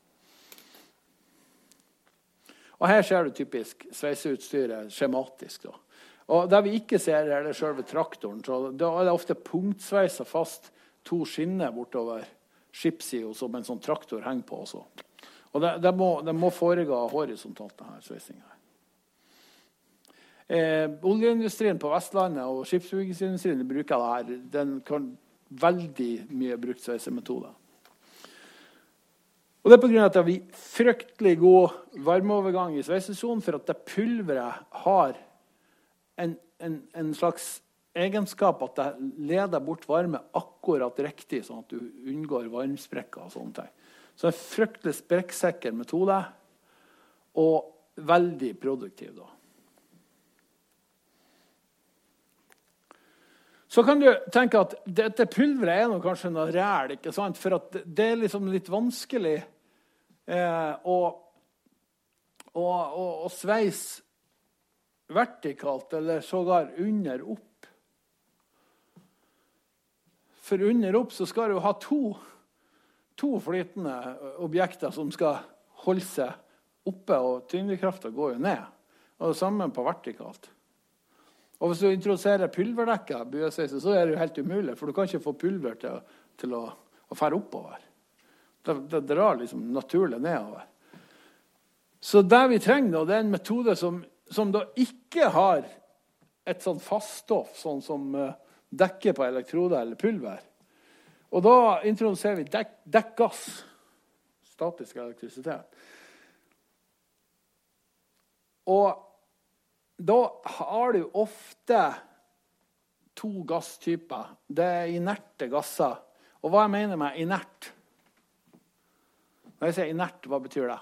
Og her ser du typisk sveiseutstyret skjematisk. Da. Og det vi ikke ser det selve traktoren. Så da det ofte punktsveiset fast 2 skinner bortover skipssiden som en sånn traktor henger på også. Og det må foregå horisontalt denne sveisingen. Oljeindustrien på Vestlandet og skipsbyggingsindustrien bruker det her. Den kan veldig mye brukt sveisemetoder. Og det er på grunn av at det blir fryktelig god varmeovergang i sveisesonen, for at det pulveret har en slags egenskap at det leder bort varme akkurat riktig, sånn at du unngår varmsprekker og sånne ting. Så det er en fryktelig sprekksekker metode, og veldig produktiv da. Så kan du tenke at dette pulveret er kanskje noe ræl, ikke sant? For at det er liksom litt vanskelig å sveise vertikalt, eller sågar under opp. For under opp så skal du ha to flytende objekter som skal holde seg oppe, og tyngdekraften går jo ned. Og det samme på vertikalt. Og hvis du introduserer pulverdekket buesveise, så er det jo helt umulig, for du kan ikke få pulver til å fære oppover. Det drar liksom naturlig nedover. Så det vi trenger da, det er en metode som da ikke har et sånn faststoff, sånn som dekker på elektroder eller pulver. Og da introduserer vi dekkgass, statisk elektrisitet. Og da har du ofte to gasstyper. Det er inerte gasser. Og hva jeg mener med inert? Når jeg sier inert, hva betyr det?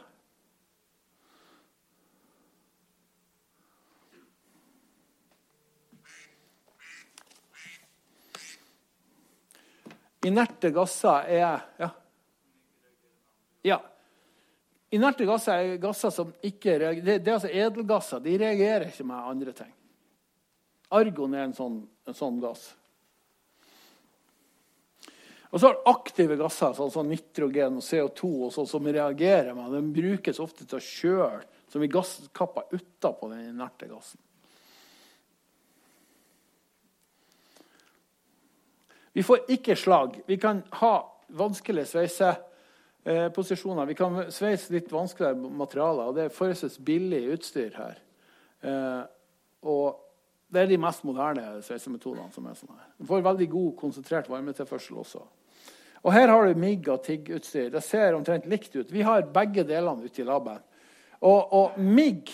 Inerte gasser er... Ja. Inerte gasser er gasser som ikke reagerer. Det er altså edelgasser. De reagerer ikke med andre ting. Argon er en sånn gass. Og så har aktive gasser, sånn som nitrogen og CO2, og sånn som reagerer med. De brukes ofte til å kjøle, som i gasskapper utenpå den inerte gassen. Vi får ikke slag. Vi kan ha vanskelige sveiseposisjoner. Vi kan sveise litt vanskeligere materialer, og det er forholdsvis billig utstyr her. Og det er de mest moderne sveisemetodene som er sånn her. Vi får veldig god konsentrert varmetilførsel også. Og her har du MIG og TIG-utstyr. Det ser omtrent likt ut. Vi har begge delene ute i laben. Og MIG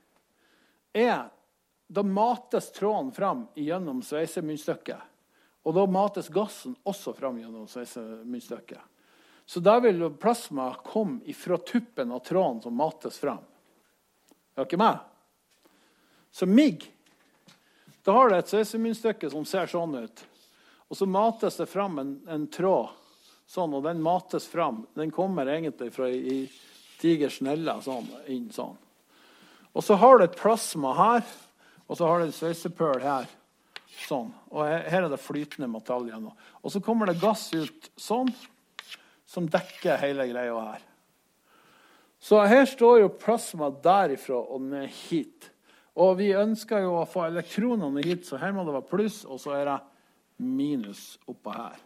da mates tråden fram gjennom sveisemyndstykket. Og da mates gassen også fram gjennom sveisemyndstykket. Så da vil plasma komme fra tuppen av tråden som mates fram. Er dere med? Så MIG, da har du et sveisemyndstykke som ser sånn ut. Og så mates det fram en tråd, sånn, og den mates fram. Den kommer egentlig fra i diger snelle, sånn, inn sånn. Og så har du et plasma her, og så har du en sveisepøl her. Sånn, og her er det flytende metall igjen. Og så kommer det gass ut sånn, som dekker hele greia her. Så her står jo plasma derifra og ned hit. Og vi ønsker jo å få elektronene hit, så her må det være pluss, og så er det minus oppå her.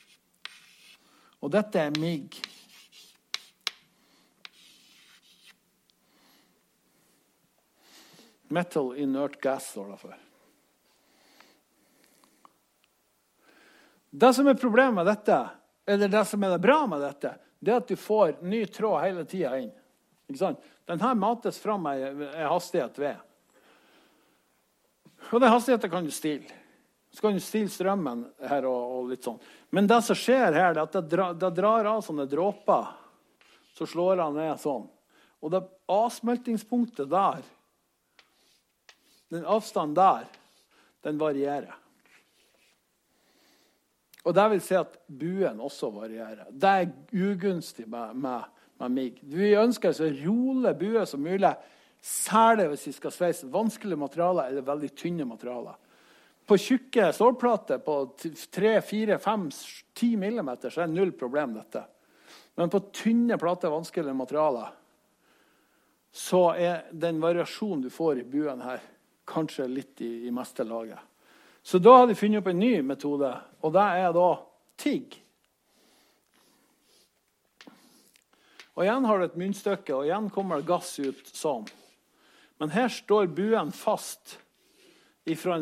Og dette er MIG. Metal inert gas står det for. Det som er problemet med dette, eller det som er det bra med dette, det er at du får ny tråd hele tiden inn. Ikke sant? Den her mates fram med hastighet V. Og den hastigheten kan du stille. Så kan du stille strømmen her og litt sånn. Men det som skjer her, er at det drar av sånne dråper, så slår han ned sånn. Og det avsmeltingspunktet der, den avstanden der, den varierer. Og det vil si at buen også varierer. Det er ugunstig med MIG. Vi ønsker så rolig bue som mulig, særlig hvis vi skal sveise vanskelige materialer eller veldig tynne materialer. På tjukke stålplater på 3, 4, 5, 10 millimeter så er det null problem dette. Men på tynne plater, vanskelige materialer, så er den variasjonen du får i buen her kanskje litt i meste laget. Så da har de funnet opp en ny metode, og det er da TIG. Og igjen har du et myndstykke, og igjen kommer det gass ut sånn. Men her står buen fast ifra en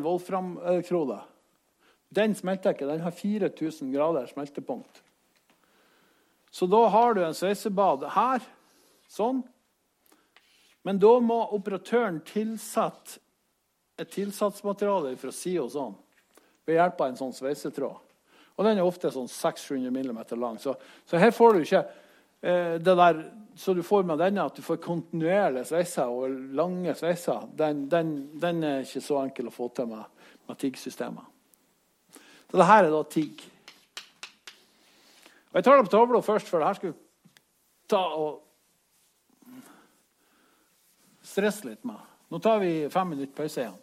wolfram-elektrode. Den smelter ikke, den har 4000 grader smeltepunkt. Så da har du en sveisebad her, sånn. Men da må operatøren tilsette et tilsatsmateriale fra siden og sånn, ved hjelp av en sånn sveisetråd. Og den er ofte sånn 600 millimeter lang. Så her får du ikke det der, så du får med denne at du får kontinuerlige sveiser og lange sveiser. Den er ikke så enkel å få til med TIG-systemet. Så dette er da TIG. Og jeg tar det på tavla først, for det her skal vi ta og stresse litt med. Nå tar vi 5 minutter pause igjen.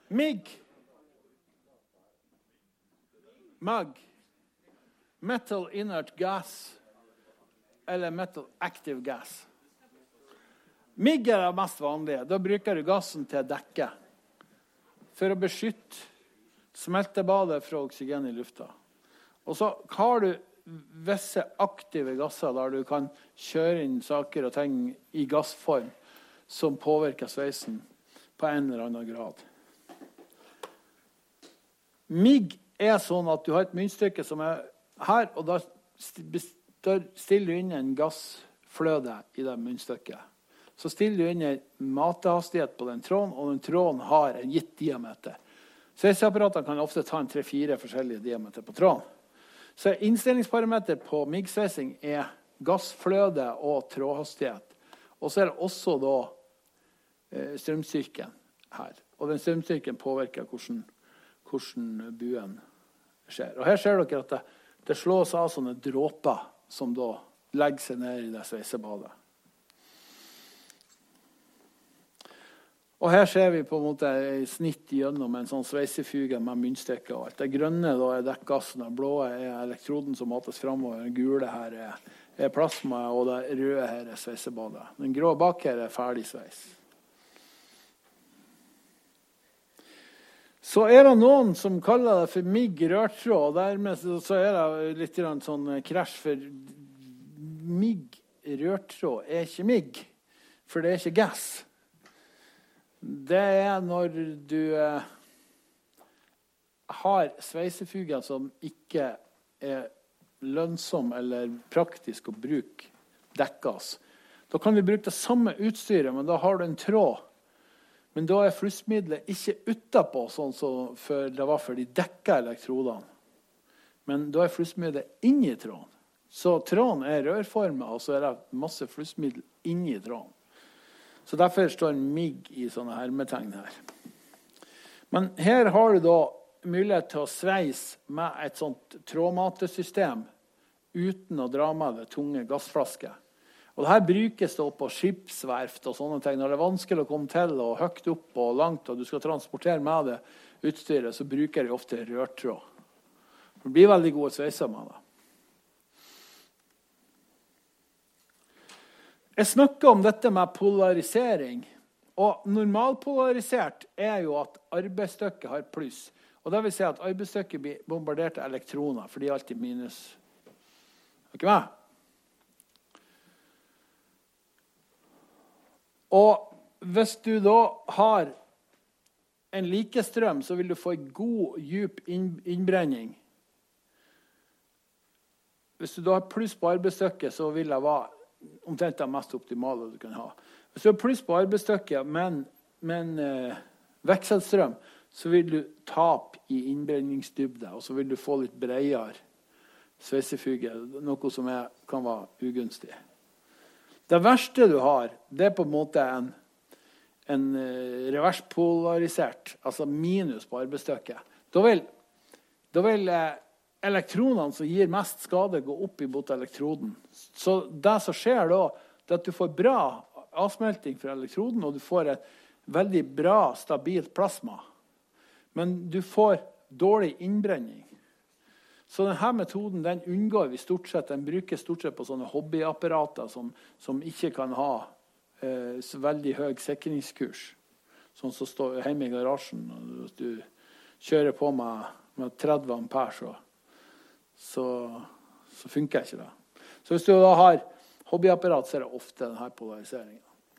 MIG. MAG. Metal inert gas. Eller metal active gas. MIG er det mest vanlige. Da bruker du gassen til dekke. For å beskytte smeltebadet fra oksygen i lufta. Og så har du visse aktive gasser der du kan kjøre inn saker og ting i gassform som påvirker sveisen på en eller annen grad. MIG er sånn at du har et myntstykke som er her, og da stiller du inn en gassfløte i det myntstykket. Så stiller du inn en matehastighet på den tråden, og den tråden har en gitt diameter. Sveiseapparatene kan ofte ta en 3-4 forskjellige diameter på tråden. Så innstillingsparameter på MIG-sveising er gassfløte og trådhastighet. Og så er det også da strømstyrken her. Og den strømstyrken påvirker hvordan buen skjer. Og her ser dere at det slås av sånne dråper som da legger seg ned i det sveisebadet. Og her ser vi på en måte i snitt gjennom en sånn sveisefuge med myntstykker og alt. Det grønne da er dekkgassen, det blå er elektroden som mates fremover, det gule her er plasma, og det røde her er sveisebadet. Den grå bak her er ferdig sveis. Så er det noen som kaller det for MIG-rørtråd, og dermed så er det litt sånn krasj, for MIG-rørtråd er ikke MIG, for det er ikke gass. Det er når du har sveisefuger som ikke er lønnsom eller praktisk å bruke dekkgass. Da kan du bruke det samme utstyret, men da har du en tråd. Men da er flussmiddelet ikke utapå, sånn som det var for de dekka elektrodene. Men da er flussmiddelet inni tråden. Så tråden er rørformet, og så er det masse flussmiddel inni tråden. Så derfor står MIG i sånne hermetegn her. Men her har du da mulighet til å sveise med et sånt trådmatesystem uten å dra med det tunge gassflasker. Og det her brukes da på skipsverft og sånne ting. Når det er vanskelig å komme til og høyt opp og langt, og du skal transportere med det utstyret, så bruker de ofte rørtråd. Det blir veldig gode sveiser med det. Jeg snakker om dette med polarisering, og normalpolarisert er jo at arbeidsstykket har pluss. Og det vil si at arbeidsstykket blir bombardert av elektroner, for de er alltid minus. Er ikke med? Og hvis du da har en likestrøm, så vil du få en god, djup innbrenning. Hvis du da har pluss på arbeidsstykket, så vil det være omtrent det mest optimale du kan ha. Hvis du har pluss på arbeidsstykket, men vekselstrøm, så vil du tape i innbrenningsdybde, og så vil du få litt bredere sveisefuge, noe som kan være ugunstig. Det verste du har, det er på en måte en reverspolarisert, altså minus på arbeidsstykket. Da vil elektronene som gir mest skade gå opp imot elektroden. Så det som skjer da, det er at du får bra avsmelting fra elektroden, og du får et veldig bra, stabilt plasma. Men du får dårlig innbrenning. Så denne metoden, den unngår vi stort sett. Den brukes stort sett på sånne hobbyapparater som ikke kan ha så veldig høy sikringskurs. Sånn som står hjemme i garasjen, og hvis du kjører på med 30 ampere, så funker ikke det. Så hvis du da har hobbyapparat, så er det ofte denne polariseringen.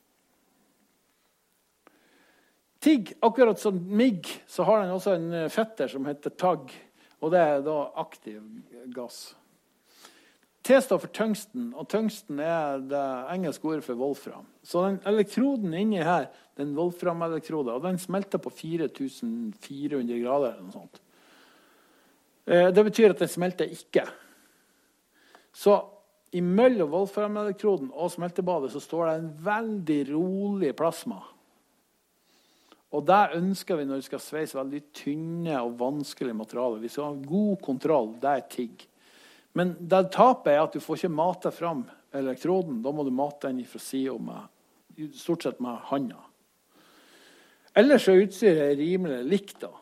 TIG, akkurat som MIG, så har den også en fetter som heter TAG, og det er da aktiv gass. T står for tungsten, og tungsten er det engelske ordet for wolfram. Så den elektroden inni her, den wolfram-elektroden, og den smelter på 4400 grader eller noe sånt. Det betyr at den smelter ikke. Så imellom wolfram-elektroden og smeltebadet så står det en veldig rolig plasma. Og det ønsker vi når vi skal sveise veldig tynne og vanskelige materialer. Vi skal ha god kontroll, det er TIG. Men det tapet er at du får ikke mate fram elektroden. Da må du mate den fra siden stort sett med handa. Ellers er utstyret rimelig likt da.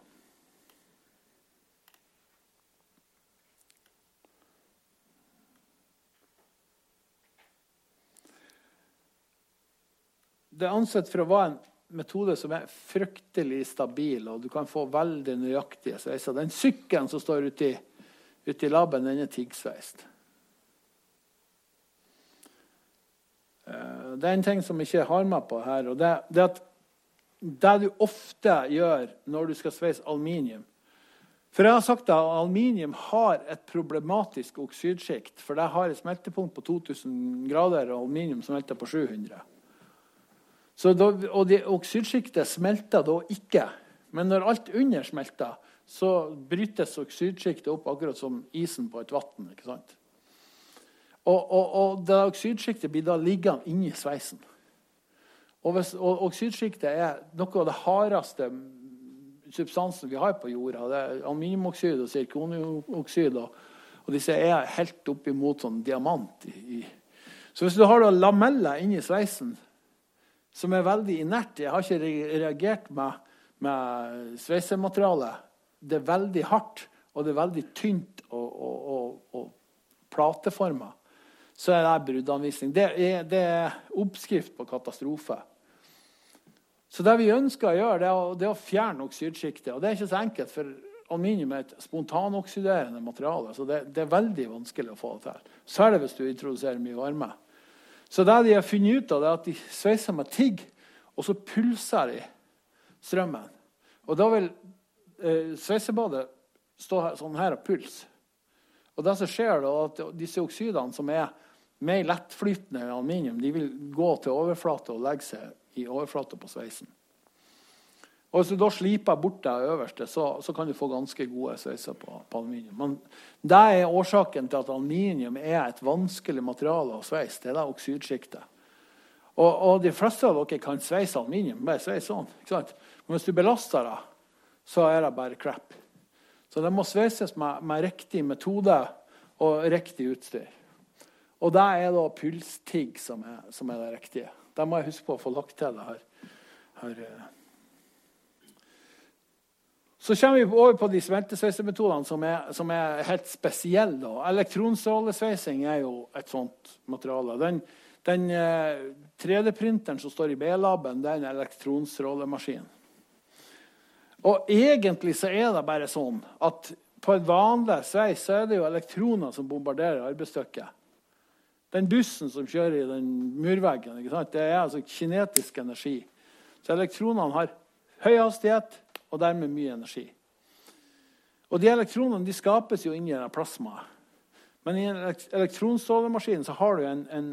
Det er ansett for å være en metode som er fryktelig stabil, og du kan få veldig nøyaktige sveiser. Den sykkelen som står ute i labben, den er tiggsveist. Det er en ting som jeg ikke har med på her, og det er at det du ofte gjør når du skal sveise aluminium. For jeg har sagt at aluminium har et problematisk oksidskikt, for det har et smeltepunkt på 2000 grader, og aluminium smelter på 700. Og det oksidskiktet smelter da ikke. Men når alt under smelter, så brytes oksidskiktet opp akkurat som isen på et vatten, ikke sant? Og det oksidskiktet blir da liggende inni sveisen. Og oksidskiktet er noe av det hardeste substansen vi har på jorda. Det er aluminiumoksid og zirkoniumoksid, og disse er helt opp imot sånn diamant. Så hvis du har da lameller inni sveisen, som er veldig inert, jeg har ikke reagert med sveisemateriale, det er veldig hardt, og det er veldig tynt og plateformet, så er det bruddanvisning. Det er oppskrift på katastrofe. Så det vi ønsker å gjøre, det er å fjerne oksidskiktet. Og det er ikke så enkelt, for aluminium er et spontanoksiderende materiale, så det er veldig vanskelig å få det til. Særlig hvis du introduserer mye varme. Så det de har funnet ut av, det er at de sveiser med tigg, og så pulser de strømmen. Og da vil sveisebadet stå sånn her og puls. Og det som skjer da, at disse oksidene som er mer lettflytende enn aluminium, de vil gå til overflate og legge seg i overflate på sveisen. Og hvis du da sliper bort det øverste, så kan du få ganske gode sveiser på aluminium. Men det er årsaken til at aluminium er et vanskelig materiale å sveise. Det er det oksidskiktet. Og de fleste av dere kan sveise aluminium, bare sveise sånn, ikke sant? Men hvis du belaster det, så er det bare crap. Så det må sveises med riktig metode og riktig utstyr. Og det er da pulstigg som er det riktige. Det må jeg huske på å få lagt til det her. Så kommer vi over på de smeltesveisemetodene som er helt spesielle. Da. Elektronstrålesveising er jo et sånt materiale. Den 3D-printeren som står i B-laben, det er en elektronstrålemaskin. Og egentlig så er det bare sånn at på et vanlig sveis så er det jo elektroner som bombarderer arbeidsstykket. Den bussen som kjører i den murveggen, ikke sant? Det er altså kinetisk energi. Så elektronene har høy hastighet og dermed mye energi. Og de elektronene de skapes jo inni en plasma. Men i en elektronstrålemaskin så har du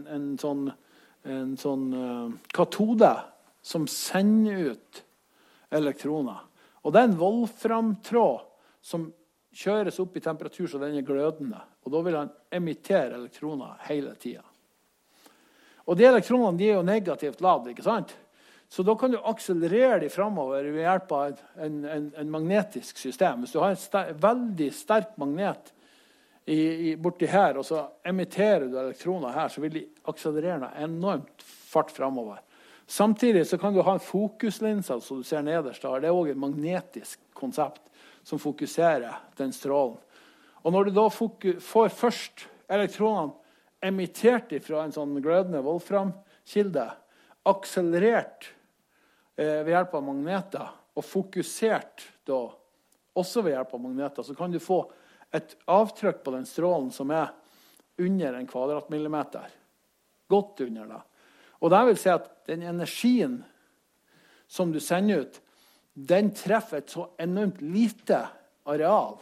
en sånn katode som sender ut elektroner. Og det er en wolframtråd som kjøres opp i temperatur så den er glødende. Og da vil han emittere elektroner hele tiden. Og de elektronene de er jo negativt ladd, ikke sant? Så da kan du akselerere de fremover ved hjelp av en magnetisk system. Hvis du har en veldig sterk magnet borti her, og så emitterer du elektroner her, så vil de akselerere enormt fart fremover. Samtidig så kan du ha en fokuslinse som du ser nederst der. Det er også et magnetisk konsept som fokuserer den strålen. Og når du da får først elektronene emittert fra en sånn glødende wolframkilde, akselerert ved hjelp av magneter, og fokusert da også ved hjelp av magneter, så kan du få et avtrykk på den strålen som er under en kvadratmillimeter. Godt under det. Og det vil si at den energien som du sender ut, den treffer et så enormt lite areal.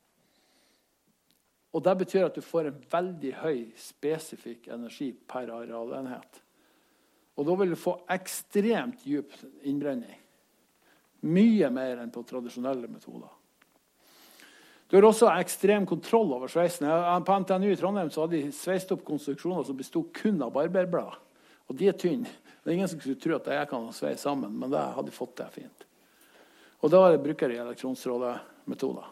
Og det betyr at du får en veldig høy spesifikk energi per arealenhet. Og da vil du få ekstremt dyp innbrenning. Mye mer enn på tradisjonelle metoder. Du har også ekstrem kontroll over sveisen. På NTNU i Trondheim så hadde de sveist opp konstruksjoner som bestod kun av barberblad. Og de er tynne. Det er ingen som skulle tro at jeg kan sveise sammen, men det hadde de fått det fint. Og da bruker de elektronstrålemetoder.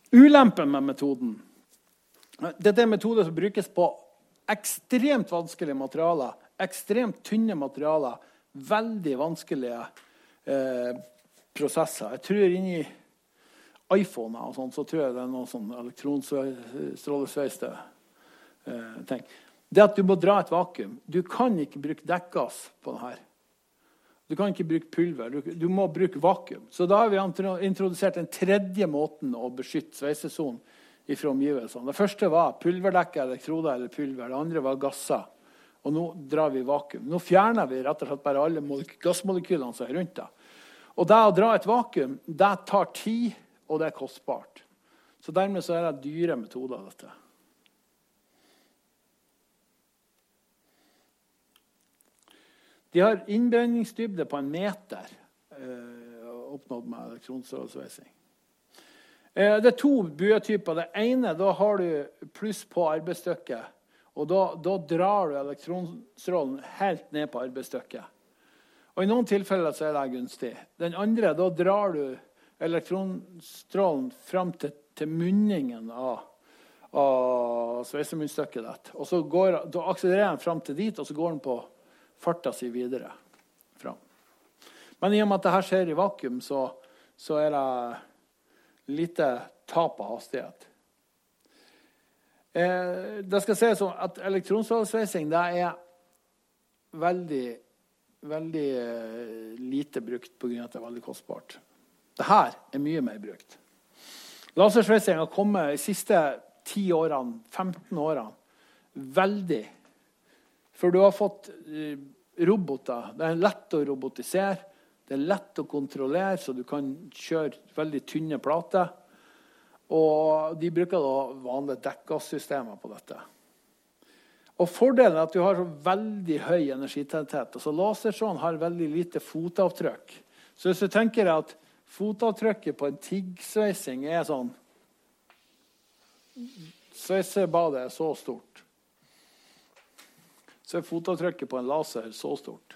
Ulempen med metoden. Dette er en metode som brukes på ekstremt vanskelige materialer, ekstremt tynne materialer, veldig vanskelige prosesser. Jeg tror inni iPhone og sånt, så tror jeg det er noe sånn elektronstrålesveiste ting. Det at du må dra et vakuum. Du kan ikke bruke dekkgass på det her. Du kan ikke bruke pulver. Du må bruke vakuum. Så da har vi introdusert den tredje måten å beskytte sveisesonen fra omgivelsene. Det første var pulverdekket, elektroder eller pulver. Det andre var gasser. Og nå drar vi vakuum. Nå fjerner vi rett og slett bare alle gassmolekylene som er rundt det. Og det å dra et vakuum, det tar tid, og det er kostbart. Så dermed så er det dyre metoder, dette. De har innbrenningsdybde på 1 meter oppnådd med elektronstrålesveising. Det er 2 buetyper. Det ene, da har du pluss på arbeidsstykket, og da drar du elektronstrålen helt ned på arbeidsstykket. Og i noen tilfeller så er det gunstig. Den andre, da drar du elektronstrålen frem til munningen av sveisemunnstykket ditt. Og så da akselererer den frem til dit, og så går den på farta si videre fram. Men i og med at dette skjer i vakuum, så er det lite tap av hastighet. Det skal sies at elektronstrålesveising det er veldig, veldig lite brukt på grunn av at det er veldig kostbart. Dette er mye mer brukt. Lasersveising har kommet de siste 10 årene, 15 årene, veldig. For du har fått roboter. Det er lett å robotisere. Det er lett å kontrollere, så du kan kjøre veldig tynne plater. Og de bruker da vanlige dekkgassystemer på dette. Og fordelen er at du har så veldig høy energitetthet. Altså lasersån har veldig lite fotavtrykk. Så hvis du tenker at fotavtrykket på en tiggsveising er sånn, sveisebadet er så stort, så er fotavtrykket på en laser så stort.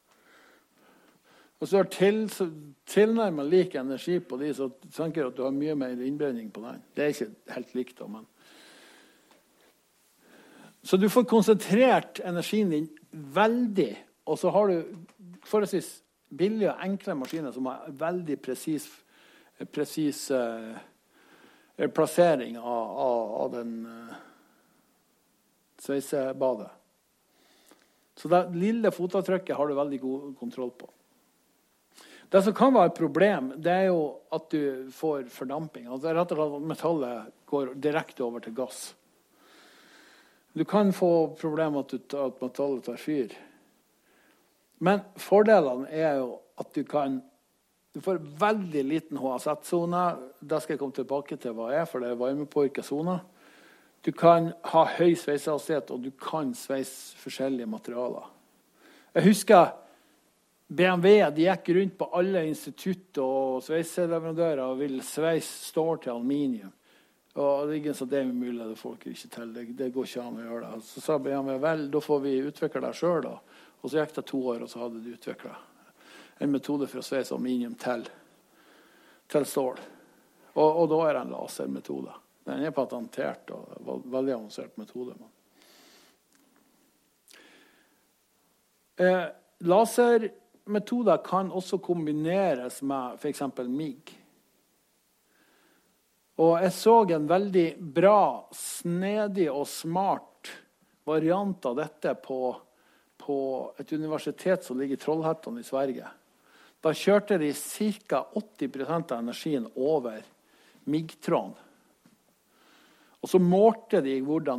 Og så har tilnærmet lik energi på de, så tenker du at du har mye mer innbrenning på den. Det er ikke helt likt da, men... Så du får konsentrert energien din veldig, og så har du forholdsvis billige og enkle maskiner som har veldig presis plassering av den sveisebadet. Så det lille fotavtrykket har du veldig god kontroll på. Det som kan være et problem, det er jo at du får fordamping. Altså rett og slett at metallet går direkte over til gass. Du kan få problemer at metallet tar fyr. Men fordelene er jo at du får veldig liten HSZ-zone. Det skal jeg komme tilbake til hva er, for det er varmepåvirket zone. Du kan ha høy sveisehastighet, og du kan sveise forskjellige materialer. Jeg husker BMW, de gikk rundt på alle institutt og sveiseleverandører og ville sveise stål til aluminium. Og det er ikke så det er umulig, det får ikke til. Det går ikke an å gjøre det. Så sa BMW, vel, da får vi utvikle det selv da. Og så gikk det 2 år, og så hadde de utviklet en metode for å sveise aluminium til stål. Og da er det en lasermetode. Den er patentert og veldig avansert metode. Lasermetoder kan også kombineres med for eksempel MIG. Og jeg så en veldig bra, snedig og smart variant av dette på et universitet som ligger i Trollhättan i Sverige. Da kjørte de ca. 80% av energien over MIG-tråden. Og så målte de hvordan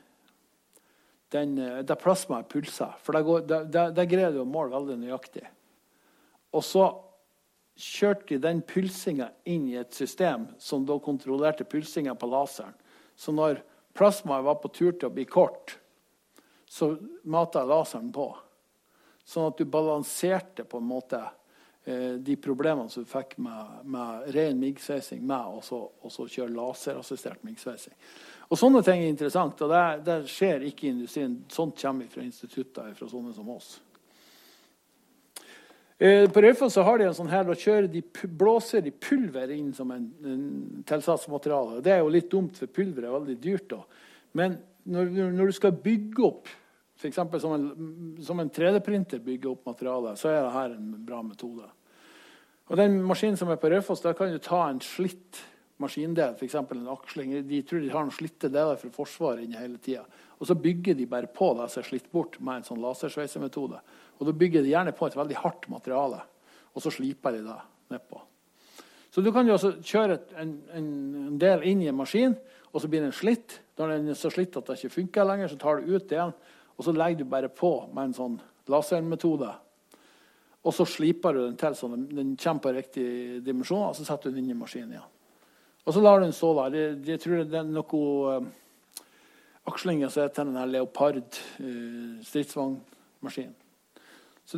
det plasmaet pulser. For det greier de å måle veldig nøyaktig. Og så kjørte de den pulsingen inn i et system som da kontrollerte pulsingen på laseren. Så når plasmaet var på tur til å bli kort, så matet laseren på. Sånn at du balanserte på en måte de problemene som du fikk med ren MIG-sveising med, og så kjøre laserassistert MIG-sveising. Og sånne ting er interessant, og det skjer ikke i industrien. Sånt kommer fra institutter, fra sånne som oss. På Raufoss så har de en sånn her, blåser de pulver inn som en tilsatsmateriale. Det er jo litt dumt, for pulver er veldig dyrt da. Men når du skal bygge opp, for eksempel som en 3D-printer bygger opp materialet, så er det her en bra metode. Og den maskinen som er på Raufoss, der kan du ta en slitt maskindel, for eksempel en aksling. De tror de har noen slitte deler for forsvaret inne hele tiden. Og så bygger de bare på det som er slitt bort med en sånn lasersveisemetode. Og da bygger de gjerne på et veldig hardt materiale, og så sliper de det nedpå. Så du kan jo også kjøre en del inn i en maskin, og så blir den slitt. Når den er så slitt at det ikke funker lenger, så tar du ut det igjen, og så legger du bare på med en sånn lasermetode. Og så sliper du den til så den kommer på riktig dimensjon, og så setter du den inn i maskinen igjen. Og så lar du den stå der. Jeg tror det er noe akslinger som er til denne Leopard stridsvognmaskinen. Så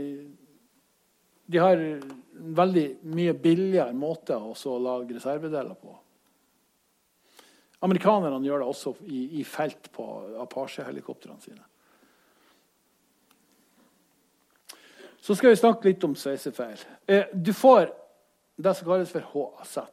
de har en veldig mye billigere måte å lage reservedeler på. Amerikanerne gjør det også i felt på Apache-helikopterene sine. Så skal vi snakke litt om sveisefeil. Du får det som kalles for HZ.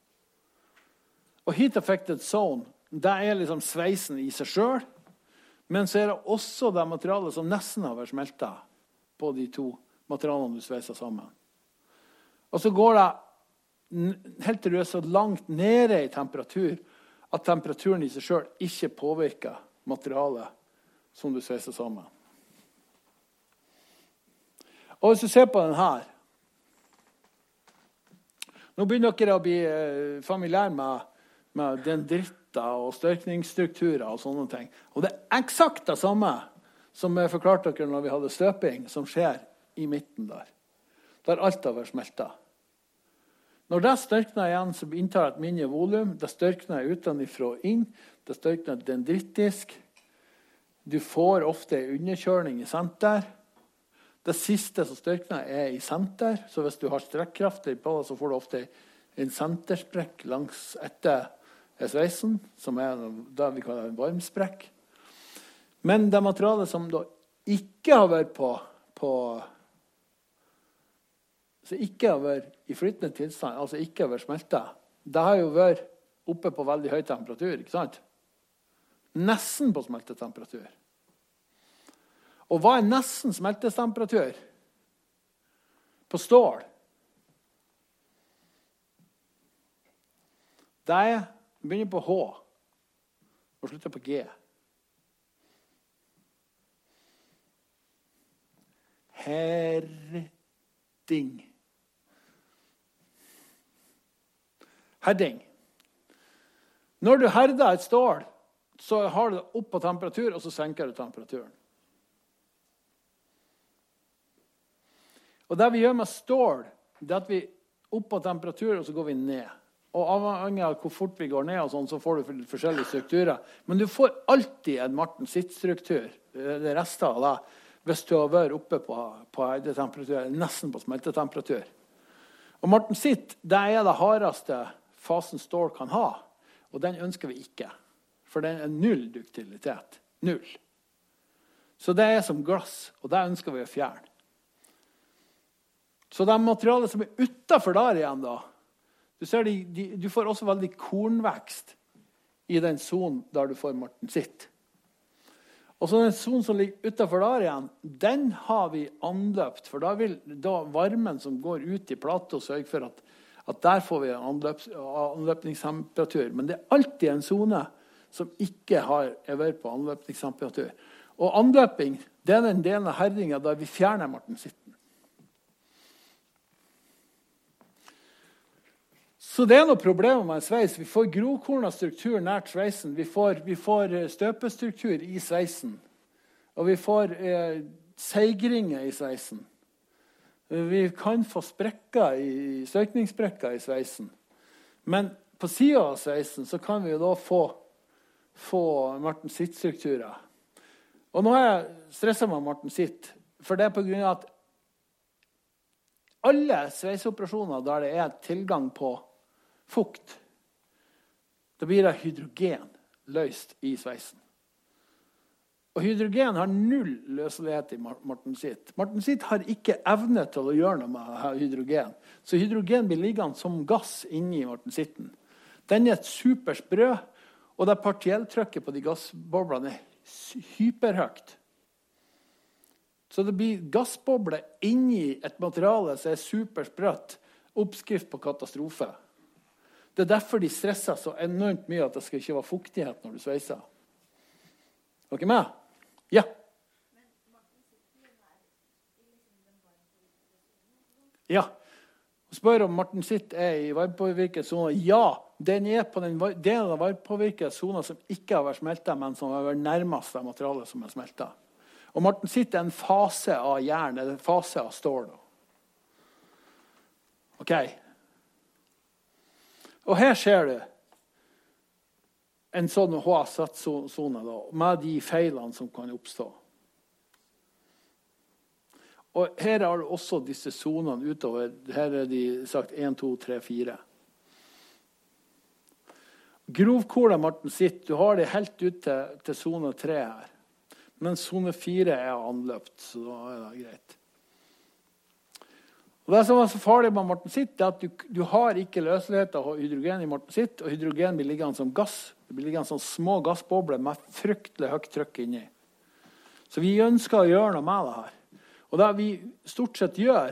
Og Heat Affected Zone, det er liksom sveisen i seg selv, men så er det også det materialet som nesten har vært smeltet på de to materialene du sveiser sammen. Og så går det helt til du er så langt nede i temperatur, at temperaturen i seg selv ikke påvirker materialet som du sveiser sammen. Og hvis du ser på den her, nå begynner dere å bli familiær med dendritter og størkningsstrukturer og sånne ting. Og det er eksakt det samme som jeg forklarte dere når vi hadde støping, som skjer i midten der. Der alt har vært smeltet. Når det størkner igjen, så inntar et mindre volum. Det størkner utenfra og inn. Det størkner dendritisk. Du får ofte en underkjørning i senter. Det siste som størkner er i senter. Så hvis du har strekkrafter på det, så får du ofte en sentersprekk langs etter sveisen, som er det vi kaller en varmsprekk. Men det materialet som da ikke har vært så ikke har vært i flytende tilstand, altså ikke har vært smeltet, det har jo vært oppe på veldig høy temperatur, ikke sant? Nesten på smeltetemperatur. Og hva er nesten smeltetemperatur? På stål. Det begynner på H og slutter på G. Herding. Når du herder et stål, så har du det opp på temperatur, og så senker du temperaturen. Og det vi gjør med stål, det er at vi opp på temperatur, og så går vi ned. Og avhengig av hvor fort vi går ned, og sånn, så får du forskjellige strukturer. Men du får alltid en Martensit-struktur, det resten av det, hvis du har vært oppe på temperatur, nesten på smeltetemperatur. Og Martensit, det er det hardeste fasen stål kan ha, og den ønsker vi ikke. For den er null duktilitet. Null. Så det er som glass, og det ønsker vi å fjerne. Så det materialet som er utenfor der igjen da, du ser du får også veldig kornvekst i den zonen der du får Martensit. Og så den zonen som ligger utenfor der igjen, den har vi anløpt, for da vil varmen som går ut i plato sørge for at der får vi en anløpningstemperatur. Men det er alltid en zone som ikke har vært på anløpningstemperatur. Og anløping, det er den delen av herdingen der vi fjerner Martensitten. Så det er noe problemer med en sveis. Vi får grovkornet struktur nært sveisen. Vi får støpestruktur i sveisen. Og vi får seigringer i sveisen. Vi kan få støkningssprekker i sveisen. Men på siden av sveisen så kan vi jo da få Martensit-strukturer. Og nå har jeg stresset med Martensit, for det er på grunn av at alle sveisoperasjoner der det er tilgang på fukt, da blir det hydrogen løst i sveisen. Og hydrogen har null løselighet i martensitt. Martensitt har ikke evne til å gjøre noe med hydrogen. Så hydrogen blir liggende som gass inni martensitten. Den er et supersprø, og det partielltrykket på de gassboblene er hyperhøyt. Så det blir gassbobler inni et materiale som er supersprøtt. Oppskrift på katastrofe. Det er derfor de stresser så enormt mye at det skal ikke være fuktighet når du sveiser. Er dere med? Ja. Ja. Spør om martensitt er i varmepåvirket zone. Ja, den er på den delen av varmepåvirket zone som ikke har vært smeltet, men som har vært nærmest av materialet som er smeltet. Og martensitt er en fase av jern, eller en fase av stål. Ok. Og her ser du en sånn HZ-zone med de feilene som kan oppstå. Og her har du også disse zonene utover. Her er de sagt 1, 2, 3, 4. Grovkola martensitt, du har det helt ut til zone 3 her. Men zone 4 er anløpt, så da er det greit. Og det som er så farlig med martensitt, er at du har ikke løselighet av hydrogen i martensitt, og hydrogen blir liggende som gass. Det blir liggende som små gassbobler med fryktelig høyt trykk inni. Så vi ønsker å gjøre noe med det her. Og det vi stort sett gjør,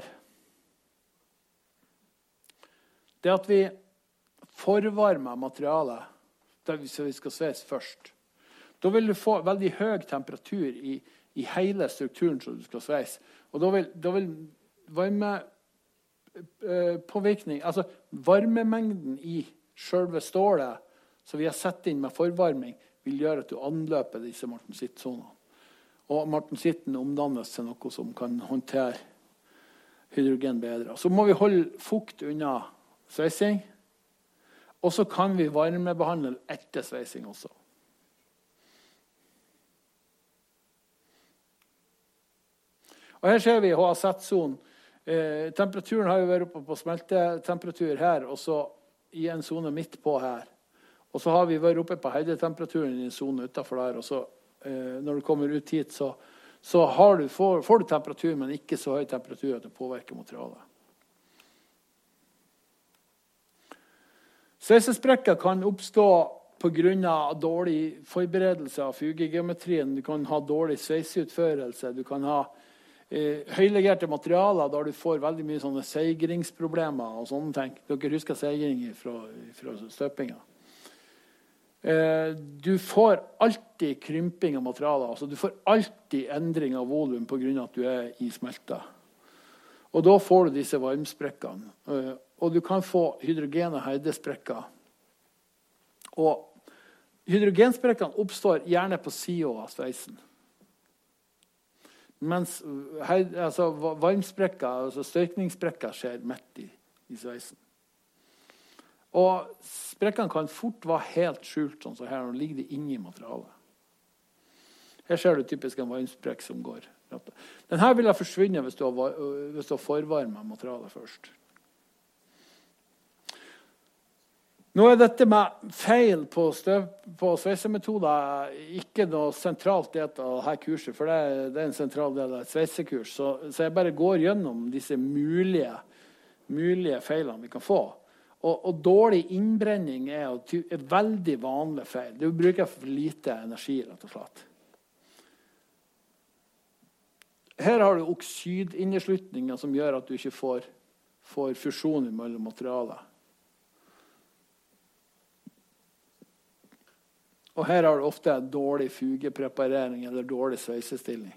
det er at vi forvarmer materialet, så vi skal sveise først. Da vil du få veldig høy temperatur i hele strukturen som du skal sveise. Og da vil varmepåvirkning, altså varmemengden i selve stålet som vi har sett inn med forvarming, vil gjøre at du anløper disse martensittzonene. Og martensitten omdannes til noe som kan håndtere hydrogen bedre. Så må vi holde fukt unna sveising, og så kan vi varmebehandle etter sveising også. Og her ser vi HZ-zonen. Temperaturen har jo vært oppe på smeltetemperatur her, og så i en zone midt på her. Og så har vi vært oppe på høydetemperaturen i en zone utenfor der, og så når du kommer ut hit, så får du temperatur, men ikke så høy temperatur at det påvirker materialet. Sveisesprekker kan oppstå på grunn av dårlig forberedelse av fugegeometrien. Du kan ha dårlig sveiseutførelse, du kan ha høylegerte materialer der du får veldig mye sånne seigringsproblemer og sånne ting. Dere husker seigring fra støpinga. Du får alltid krymping av materialer. Altså du får alltid endring av volum på grunn av at du er i smelta. Og da får du disse varmsprekkene. Og du kan få hydrogen- og høydesprekker. Og hydrogensprekkene oppstår gjerne på siden av sveisen. Mens varmsprekker, altså størkningssprekker, skjer midt i sveisen. Og sprekkene kan fort være helt skjult, sånn som her, når de ligger inne i materialet. Her ser du typisk en varmsprekk som går. Denne vil ha forsvunnet hvis du har forvarmet materialet først. Nå er dette med feil på sveisemetoder ikke noe sentralt del av dette kurset, for det er en sentral del av et sveisekurs. Så jeg bare går gjennom disse mulige feilene vi kan få. Og dårlig innbrenning er veldig vanlig feil. Du bruker for lite energi, rett og slett. Her har du oksidinneslutninger som gjør at du ikke får fusjon mellom materialet. Og her har du ofte dårlig fugepreparering eller dårlig sveisestilling.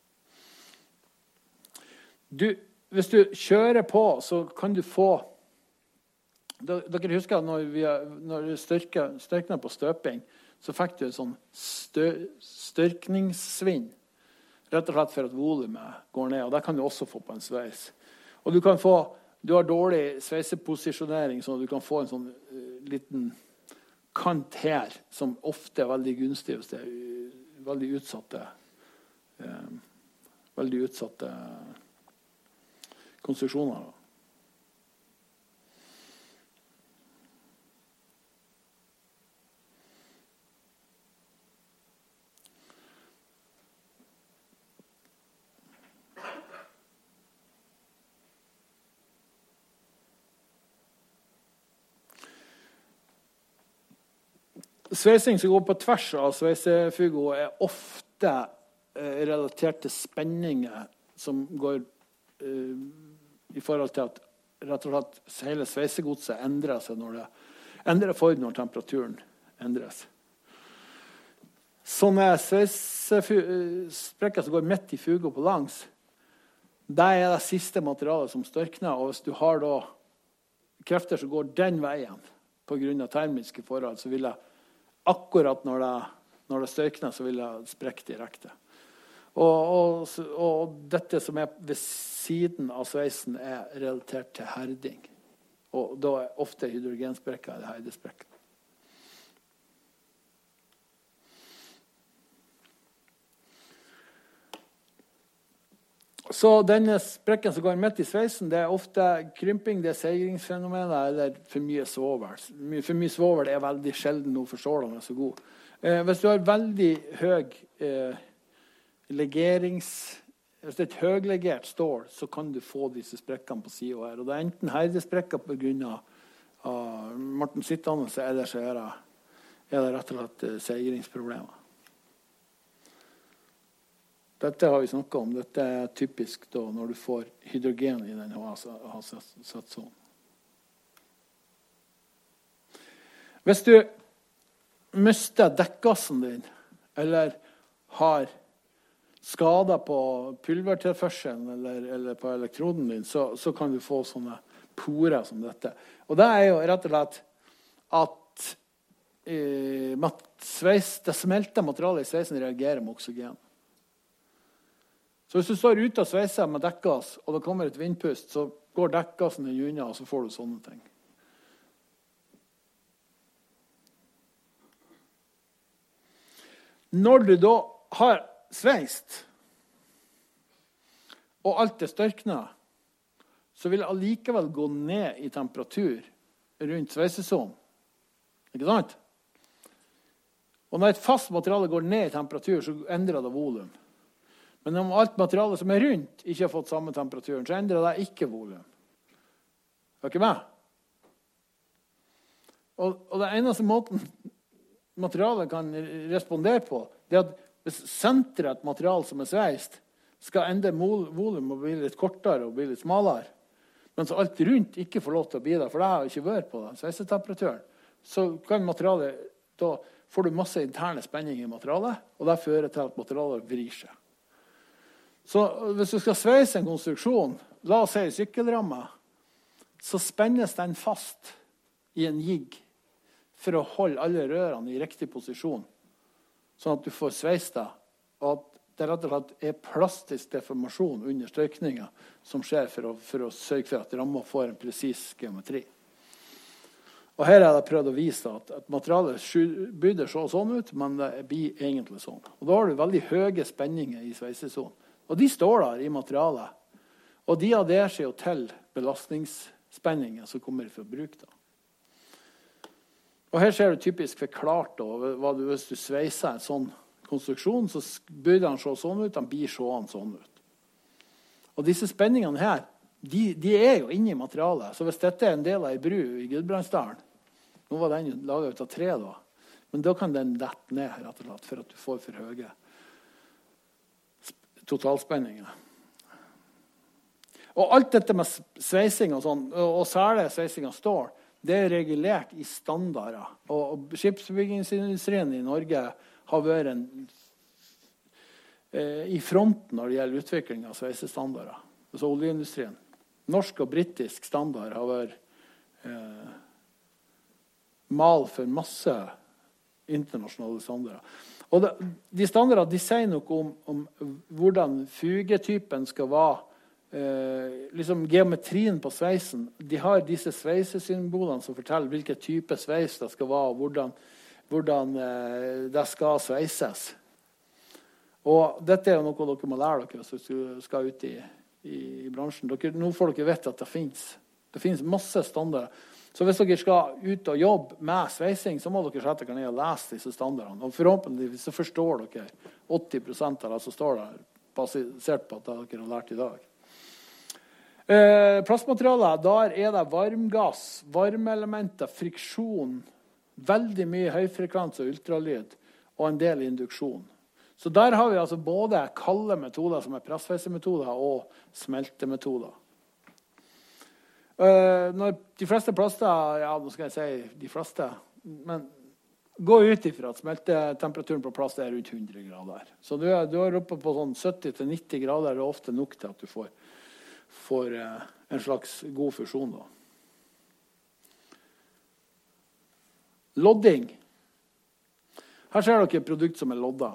Hvis du kjører på, så kan du få... Dere husker at når du størkner på støping, så fikk du en sånn størkningssvinn. Rett og slett for at volumet går ned, og det kan du også få på en sveis. Og du har dårlig sveiseposisjonering, så du kan få en sånn liten kant her, som ofte er veldig gunstig hvis det er veldig utsatte konstruksjoner. sveising som går på tvers av sveisefugo er ofte relatert til spenninger som går i forhold til at rett og slett hele sveisegodset endrer seg når det endrer form når temperaturen endres. Sånne sveisesprekker som går midt i fugo på langs, det er det siste materialet som størkner, og hvis du har da krefter som går den veien på grunn av termiske forhold, så vil det akkurat når det størkner, så vil det sprekke direkte. Og dette som er ved siden av sveisen er relatert til herding. Og da er ofte hydrogensprekker eller heidesprekker. Så denne sprekken som går midt i sveisen, det er ofte krymping, det er seiringsfenomener eller for mye svovel. For mye svovel er veldig sjelden noe for stålene er så god. Hvis du har veldig høy hvis det er et høglegert stål, så kan du få disse sprekkene på siden her. Og det er enten heidesprekker på grunn av Martin sittdannelse, eller så er det rett og slett seiringsproblemer. Dette har vi snakket om. Dette er typisk da, når du får hydrogen i den satsonen. Hvis du mister dekkgassen din, eller har skader på pulvertilførselen eller på elektroden din, så kan du få sånne porer som dette. Og det er jo rett og slett at det smelter materialet i sveisen reagerer med oksygen. Så hvis du står ute og sveiser med dekkgass, og det kommer et vindpust, så går dekkgassen din unna, og så får du sånne ting. Når du da har sveist, og alt er størknet, så vil det allikevel gå ned i temperatur rundt sveisesonen. Ikke sant? Og når et fast materiale går ned i temperatur, så endrer det volum. Men om alt materialet som er rundt ikke har fått samme temperaturen, så endrer det ikke volum. Er dere med? Og det eneste måten materialet kan respondere på, det er at hvis senteret et material som er sveist, skal endre volum og bli litt kortere og bli litt smalere, mens alt rundt ikke får lov til å bli det, for det har ikke vært på den sveisetemperaturen, så kan materialet, da får du masse interne spenning i materialet, og det fører til at materialet vrir seg. Så hvis du skal sveise en konstruksjon, la oss si sykkelramme, så spennes den fast i en jigg for å holde alle rørene i riktig posisjon, sånn at du får sveist det, og at det rett og slett er plastisk deformasjon under støykninger som skjer for å sørge for at rammen får en presis geometri. Og her er det prøvd å vise at materialet burde se sånn ut, men det blir egentlig sånn. Og da har du veldig høye spenninger i sveisesonen. Og de står der i materialet, og de adderer seg jo til belastningsspenninger som kommer fra bruk. Da. Og her ser du typisk forklart da, hvis du sveiser en sånn konstruksjon, så burde den se sånn ut, den blir sånn ut. Og disse spenningene her, de er jo inne i materialet. Så hvis dette er en del av en bru i Gudbrandsdalen, nå var den laget ut av tre da, men da kan den dette ned rett og slett, for at du får for høye totalspenninger. Og alt dette med sveising og sånn, og særlig sveising av stål, det er regulert i standarder. Og skipsbyggingsindustrien i Norge har vært i fronten når det gjelder utvikling av sveisestandarder. Altså oljeindustrien. Norsk og britisk standard har vært mal for masse internasjonale standarder. Og de standardene de sier noe om hvordan fugetypen skal være, liksom geometrien på sveisen. De har disse sveisesymbolene som forteller hvilken type sveis det skal være, og hvordan det skal sveises. Og dette er jo noe dere må lære dere hvis dere skal ut i bransjen. Nå får dere vite at det finnes masse standarder. Så hvis dere skal ut og jobbe med sveising, så må dere sette dere ned og lese disse standardene. Og forhåpentligvis så forstår dere 80% av det som står der, basert på at dere har lært i dag. Plastmaterialer, der er det varmgass, varmeelementer, friksjon. veldig mye høyfrekvens og ultralyd, og en del induksjon. Så der har vi altså både kalde metoder som pressfeisemetoder og smeltemetoder. Når de fleste plasser, ja, nå skal jeg si de fleste, men gå ut ifra at smeltetemperaturen på plass er rundt 100 grader. Så du er oppe på sånn 70-90 grader, det er ofte nok til at du får en slags god fusjon da. Lodding. Her ser dere et produkt som er lodda.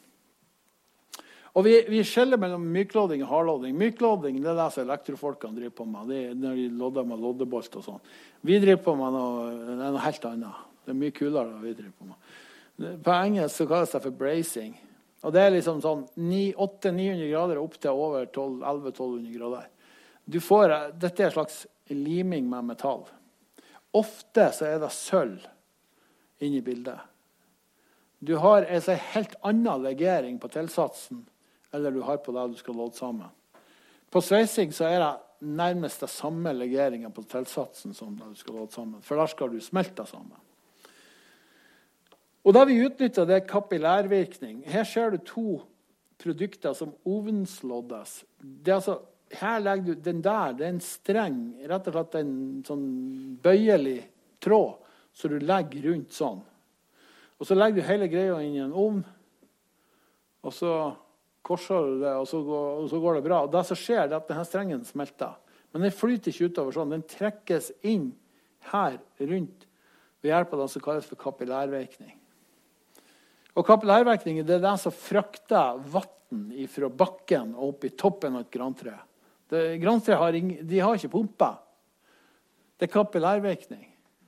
Og vi skjeller mellom myklodding og hardlodding. Myklodding, det er det som elektrofolkene driver på med. Når de lodder med loddebolt og sånn. Vi driver på med noe helt annet. Det er mye kulere det vi driver på med. På engelsk så kalles det for bracing. Og det er liksom sånn 800-900 grader opp til over 1100-1200 grader. Dette er en slags liming med metall. Ofte så er det sølv inne i bildet. Du har en helt annen legering på tilsatsen eller du har på det du skal lodde sammen. På sveising så er det nærmest det samme legeringen på tilsatsen som det du skal lodde sammen. For der skal du smelte sammen. Og da vi utnytter det kapillærvirkning, her ser du to produkter som ovnsloddes. Det er altså, her legger du den der, det er en streng, rett og slett en sånn bøyelig tråd, så du legger rundt sånn. Og så legger du hele greia inn i en ovn, og så korser du det, og så går det bra. Og det som skjer, er at denne strengen smelter. Men den flyter ikke utover sånn, den trekkes inn her rundt ved hjelp av det som kalles for kapillærvirkning. Og kapillærvirkning, det er det som frakter vann fra bakken og opp i toppen av et grantre. Grantre har ikke pumper. Det er kapillærvirkning.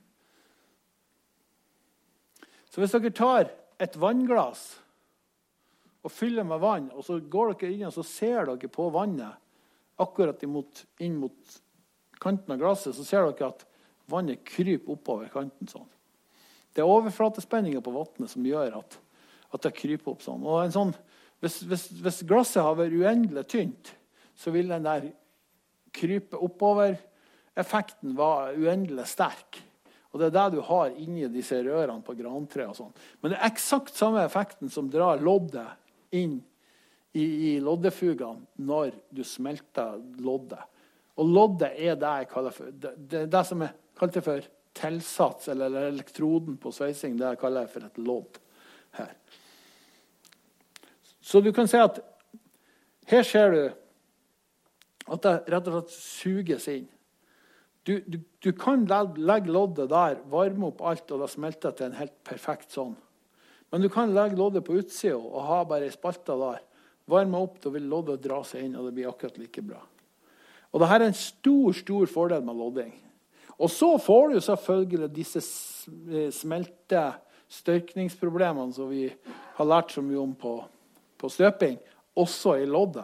Så hvis dere tar et vannglass og fyller med vann, og så går dere inn og så ser dere på vannet, akkurat inn mot kanten av glasset, så ser dere at vannet kryper oppover kanten sånn. Det er overflatespenninger på vannet som gjør at det kryper opp sånn. Og en sånn, hvis glasset har vært uendelig tynt, så vil den der krype oppover. Effekten var uendelig sterk. Og det er det du har inni disse rørene på grantre og sånn. Men det er eksakt samme effekten som drar loddet inn i loddefugene når du smelter loddet. Og loddet er det jeg kaller for, det som er kalt for tilsats, eller elektroden på sveising, det jeg kaller for et lodd her. Så du kan se at her ser du at det rett og slett suges inn. Du kan legge loddet der, varme opp alt, og det smelter til en helt perfekt sånn. Men du kan legge loddet på utsiden og ha bare en spalte der. Varme opp, da vil loddet dra seg inn, og det blir akkurat like bra. Og dette er en stor fordel med lodding. Og så får du selvfølgelig disse størkningsproblemene som vi har lært så mye om på støping, også i loddet.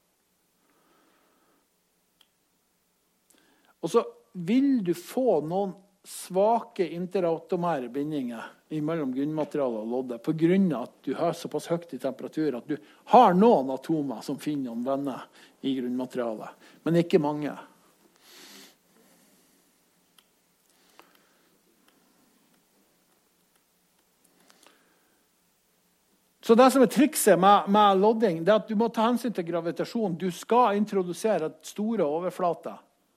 Og så vil du få noen svake interautomære bindinger mellom grunnmaterialet og loddet på grunn av at du har såpass høyt i temperatur at du har noen atomer som finner noen venner i grunnmaterialet, men ikke mange. Så det som er trikset med lodding, det er at du må ta hensyn til gravitasjon. Du skal introdusere store overflater.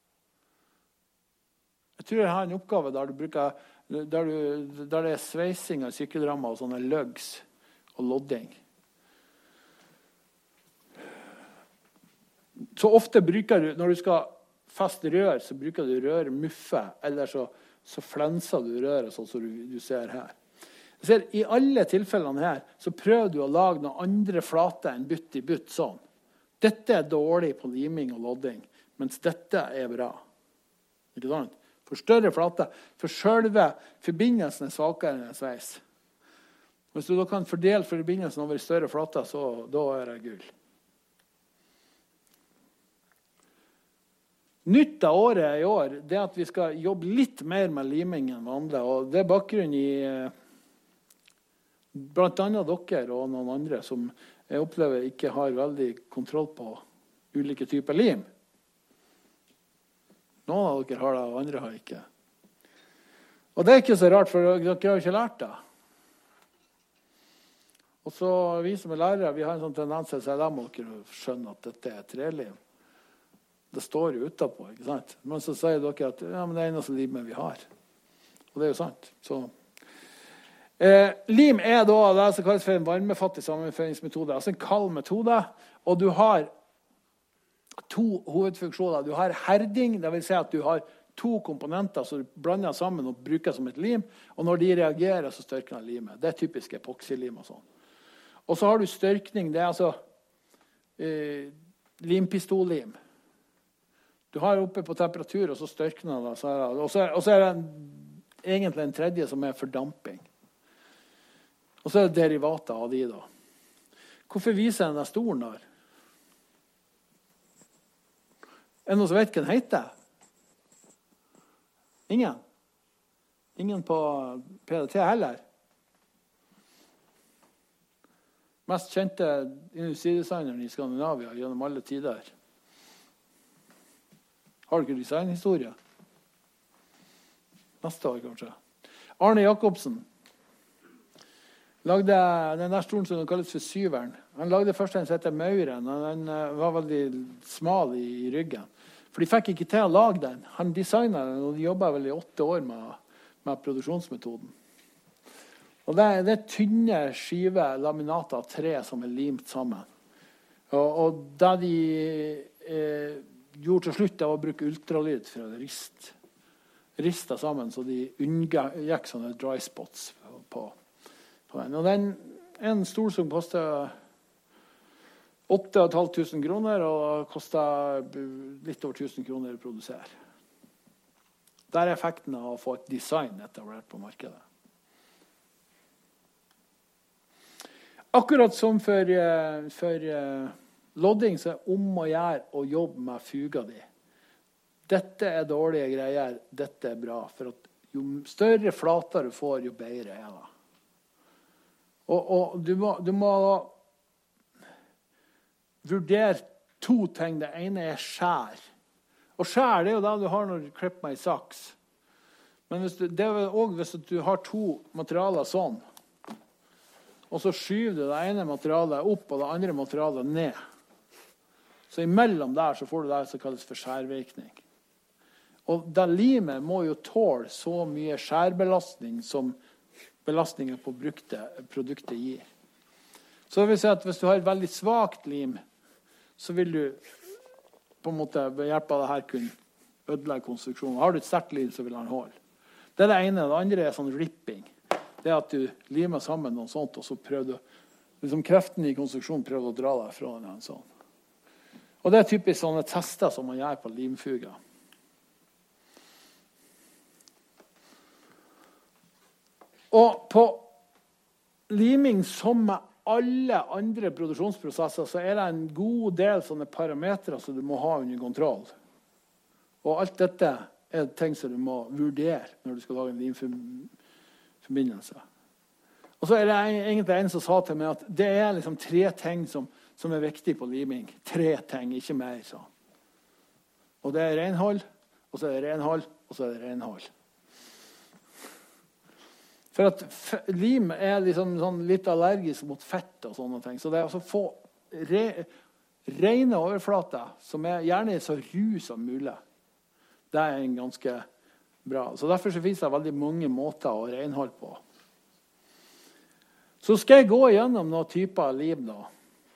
Jeg tror jeg har en oppgave der det er sveising av sykkelrammer og sånne lugs og lodding. Så ofte bruker du, når du skal feste rør, så bruker du rørmuffe, eller så flenser du røret sånn som du ser her. I alle tilfellene her, så prøver du å lage noen andre flater enn bytt i bytt sånn. Dette er dårlig på liming og lodding, mens dette er bra. Ikke sant? For større flater, for selve forbindelsen er svakere enn en sveis. Hvis du da kan fordele forbindelsen over større flater, så da er det gull. Nytt av året i år, det er at vi skal jobbe litt mer med liming enn vanlig, og det er bakgrunn i blant annet dere og noen andre som jeg opplever ikke har veldig kontroll på ulike typer lim. Noen av dere har det, og andre har ikke. Og det er ikke så rart, for dere har jo ikke lært det. Og så vi som er lærere, vi har en sånn tendens til å si, da må dere skjønne at dette er trelim. Det står jo utenpå, ikke sant? Men så sier dere at ja, men det er eneste limet vi har. Og det er jo sant. Så. Lim er da det som kalles for en varmefattig sammenføringsmetode, altså en kald metode, og du har 2 hovedfunksjoner. Du har herding, det vil si at du har 2 komponenter som du blander sammen og bruker som et lim, og når de reagerer så størkner limet. Det er typisk epoxylim og sånn. Og så har du størkning, det er altså limpistollim. Du har oppe på temperatur, og så størkner det. Og så er det egentlig en tredje som er fordamping. Og så er det derivater av de da. Hvorfor viser jeg denne stolen der? Er det noen som vet hva den heter? Ingen? Ingen på PDT heller? Mest kjente industridesigneren i Skandinavia gjennom alle tider. Har dere designhistorie? Neste år, kanskje. Arne Jacobsen lagde den der stolen som kalles for syveren. Han lagde først en som heter Mauren, og den var veldig smal i ryggen. For de fikk ikke til å lage den. Han designet den, og de jobbet vel i 8 år med produksjonsmetoden. Og det er tynne skiver laminater av tre som er limt sammen. Og det de gjorde til slutt, det var å bruke ultralyd for å riste sammen, så de unngikk sånne dry spots på den. Og den er en stol som koster 8.500 kroner, og koster litt over 1000 kroner å produsere. Der er effekten av å få et design etablert på markedet. Akkurat som for lodding, så er om å gjøre å jobbe med fuga di. Dette er dårlige greier, dette er bra. For at jo større flater du får, jo bedre er det. Og du må vurdere 2 ting. Det ene er skjær. Og skjær, det er jo det du har når du klipper meg i saks. Men det er også hvis du har 2 materialer sånn, og så skyver du det ene materialet opp og det andre materialet ned. Så imellom der så får du det som kalles for skjærvirkning. Og det limet må jo tåle så mye skjærbelastning som belastningen på produktet gir. Så det vil si at hvis du har et veldig svagt lim, så vil du på en måte ved hjelp av det her kunne ødelegge konstruksjonen. Har du et sterkt lim, så vil den holde. Det er det ene. Det andre er sånn ripping. Det er at du limer sammen noe sånt, og så prøver du liksom kreften i konstruksjonen prøver å dra deg fra den. Sånn. Og det er typisk sånne tester som man gjør på limfuga. Og på liming, som med alle andre produksjonsprosesser, så er det en god del sånne parametre som du må ha under kontroll. Og alt dette er ting som du må vurdere når du skal lage en limforbindelse. Og så er det egentlig en som sa til meg at det er liksom 3 ting som er viktig på liming. 3 ting, ikke mer. Så. Og det er renhold, og så er det renhold, og så er det renhold. For at lim er liksom sånn litt allergisk mot fett og sånne ting. Så det er altså få rene overflater, som er gjerne så ru som mulig. Det er en ganske bra. Så derfor så finnes det veldig mange måter å renholde på. Så skal jeg gå gjennom noen typer lim da.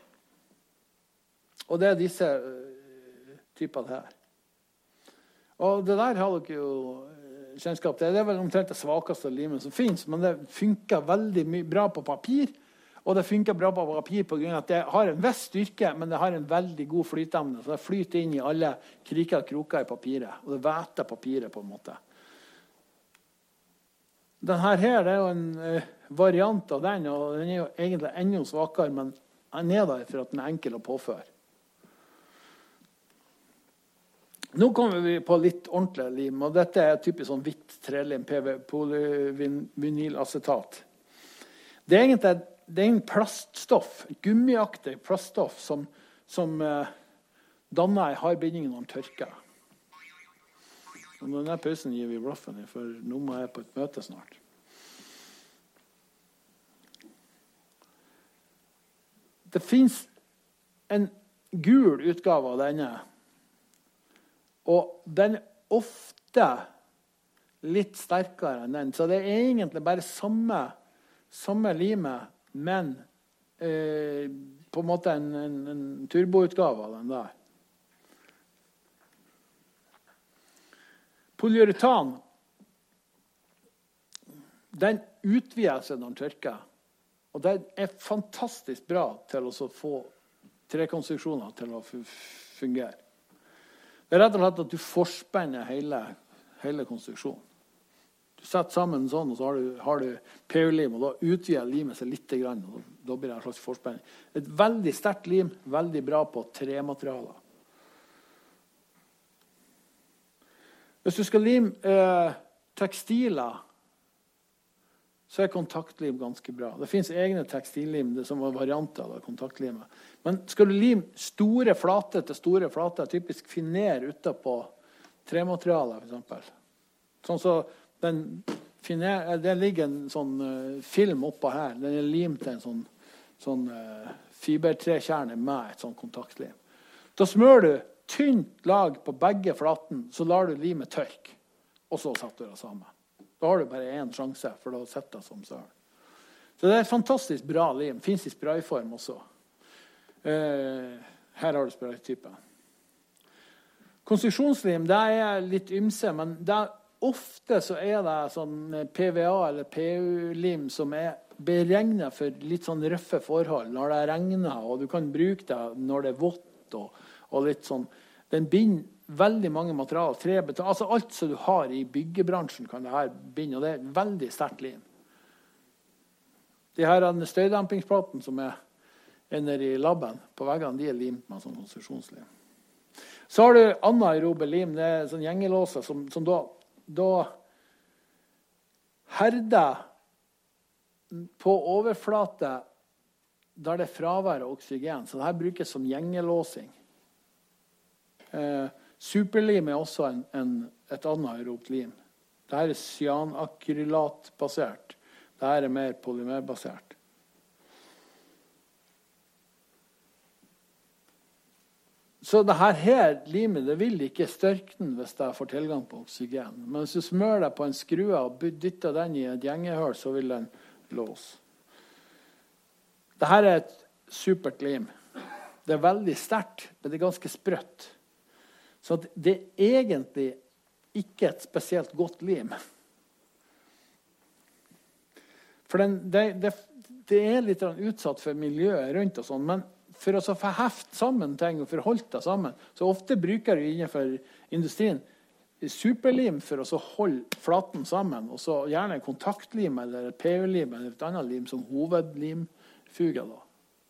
Og det er disse typene her. Og det der har dere jo kjennskap til. Det er vel omtrent det svakeste limen som finnes, men det funker veldig bra på papir. Og det funker bra på papir på grunn av at det har en viss styrke, men det har en veldig god flytemne. Så det flyter inn i alle kriker og kroker i papiret. Og det veter papiret på en måte. Denne her det er jo en variant av den, og den er jo egentlig enda svakere, men den er der for at den er enkel å påføre. Nå kommer vi på litt ordentlig lim, og dette er typisk sånn hvitt trelim, polyvinylacetat. Det er egentlig en plaststoff, gummiaktig plaststoff som danner en hard binding når den tørker. Og denne pausen gir vi blaffen i, for nå må jeg på et møte snart. Det finnes en gul utgave av denne, og den er ofte litt sterkere enn den. Så det er egentlig bare samme limet, men på en måte en turboutgave av den der. Polyuretan, den utvider seg når den tørker. Og den er fantastisk bra til å få trekonstruksjoner til å fungere. Det er rett og slett at du forspenner hele konstruksjonen. Du setter sammen sånn, og så har du PU-lim, og da utvider limet seg litt grann, og da blir det en slags forspenning. Et veldig sterkt lim, veldig bra på trematerialer. Hvis du skal lime tekstiler, så er kontaktlim ganske bra. Det finnes egne tekstillim som er varianter av kontaktlimet. Men skal du lime store flater til store flater, typisk finer utenpå trematerialet, for eksempel. Sånn så det ligger en sånn film oppå her. Den er limt til en sånn fibertrekjerne med et sånn kontaktlim. Da smør du tynt lag på begge flaten, så lar du limet tørke, og så setter du det sammen. Da har du bare en sjanse, for da setter det som søren. Så det er et fantastisk bra lim. Finnes i sprayform også. Her har du spraytypen. Konstruksjonslim, det er litt ymse, men ofte så er det sånn PVA eller PU-lim som er beregnet for litt sånn røffe forhold når det regner, og du kan bruke det når det er vått og litt sånn. Den binder veldig mange materialer, altså alt som du har i byggebransjen kan det her binde, og det er veldig sterkt lim. De her støydempingsplatene som er nede i labben på veggene, de er limt med sånn konstruksjonslim. Så har du anaerobe lim, det er sånn gjengelåser som da herder på overflate der det er fravær av oksygen, så det her brukes som gjengelåsing. Superlim er også et anaerobt lim. Dette er cyanakrylatbasert. Dette er mer polymerbasert. Så dette limet, det vil ikke størkne hvis det får tilgang på oksygen. Men hvis du smører deg på en skrue og dytter den i et gjengehøl, så vil den låse. Dette er et supert lim. Det er veldig sterkt, men det er ganske sprøtt. Så det er egentlig ikke et spesielt godt lim. For det er litt utsatt for miljøet rundt og sånn, men for å få heft sammen ting og for å holde det sammen, så ofte bruker du innenfor industrien superlim for å holde flaten sammen, og så gjerne kontaktlim eller PU-lim eller et annet lim som hovedlimfuge da.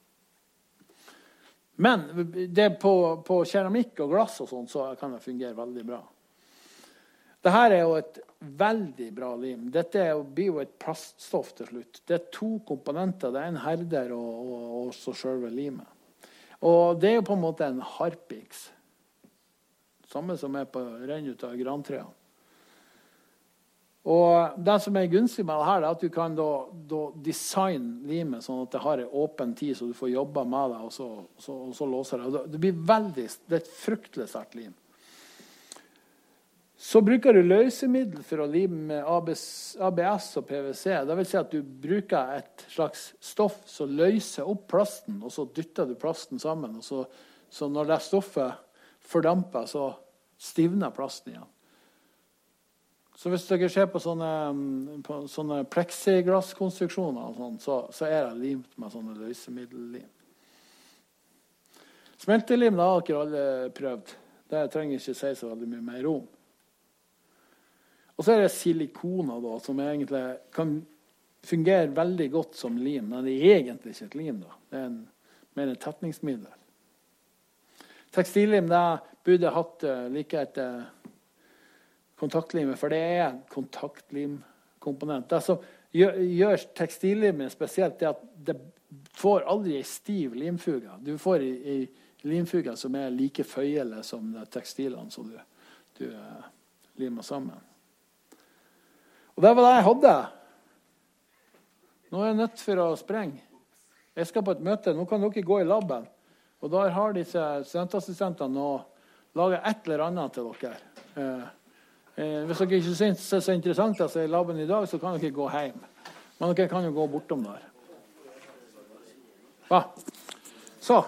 Men det på keramikk og glass og sånn, så kan det fungere veldig bra. Dette er jo et veldig bra lim. Dette blir jo et plaststoff til slutt. Det er 2 komponenter. Det er en herder og så selve limet. Og det er jo på en måte en harpix. Samme som er på renn ut av grantreene. Og det som er gunstig med det her, er at du kan da designe limet sånn at det har en åpen tid, så du får jobbe med det, og så låser det. Det er et fryktelig sterkt lim. Så bruker du løsemiddel for å lime med ABS og PVC. Det vil si at du bruker et slags stoff som løser opp plasten, og så dytter du plasten sammen. Og så når det stoffet fordamper, så stivner plasten igjen. Så hvis dere ser på sånne plexiglasskonstruksjoner, og sånn, så er det limt med sånne løsemiddellim. Smeltelim har dere alle prøvd. Det trenger ikke si så veldig mye mer om. Og så er det silikoner da, som egentlig kan fungere veldig godt som lim, men det er egentlig ikke et lim da. Det er mer en tetningsmiddel. Tekstillim, det burde hatt like etter kontaktlimet, for det er en kontaktlimkomponent. Det som gjør tekstillimet spesielt, er at det får aldri en stiv limfuge. Du får en limfuge som er like føyelig som tekstilene som du limet sammen. Og det var det jeg hadde. Nå er jeg nødt for å sprenge. Jeg skal på et møte. Nå kan dere gå i labben. Og da har disse studentassistentene å lage et eller annet til dere. Hvis dere ikke synes det er så interessant å se i labben i dag, så kan dere gå hjem. Men dere kan jo gå bortom der. Ja. Så.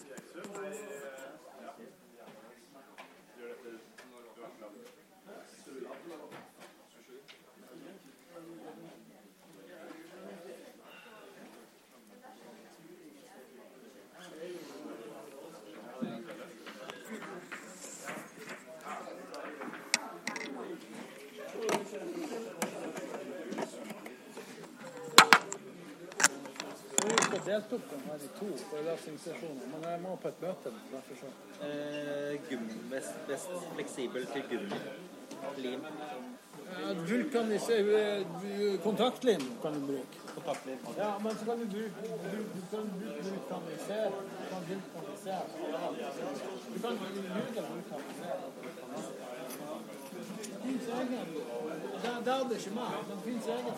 Deltok den her i 2 forelesningssesjoner, men jeg må på et møte. Derfor så. Best fleksibel til gummi. Lim. Kontaktlim kan du bruke. Kontaktlim. Ja, men så kan du bruke vulkanisere. Du kan bruke vulkanisere. Det finnes egen. Det er det ikke meg. Det finnes egen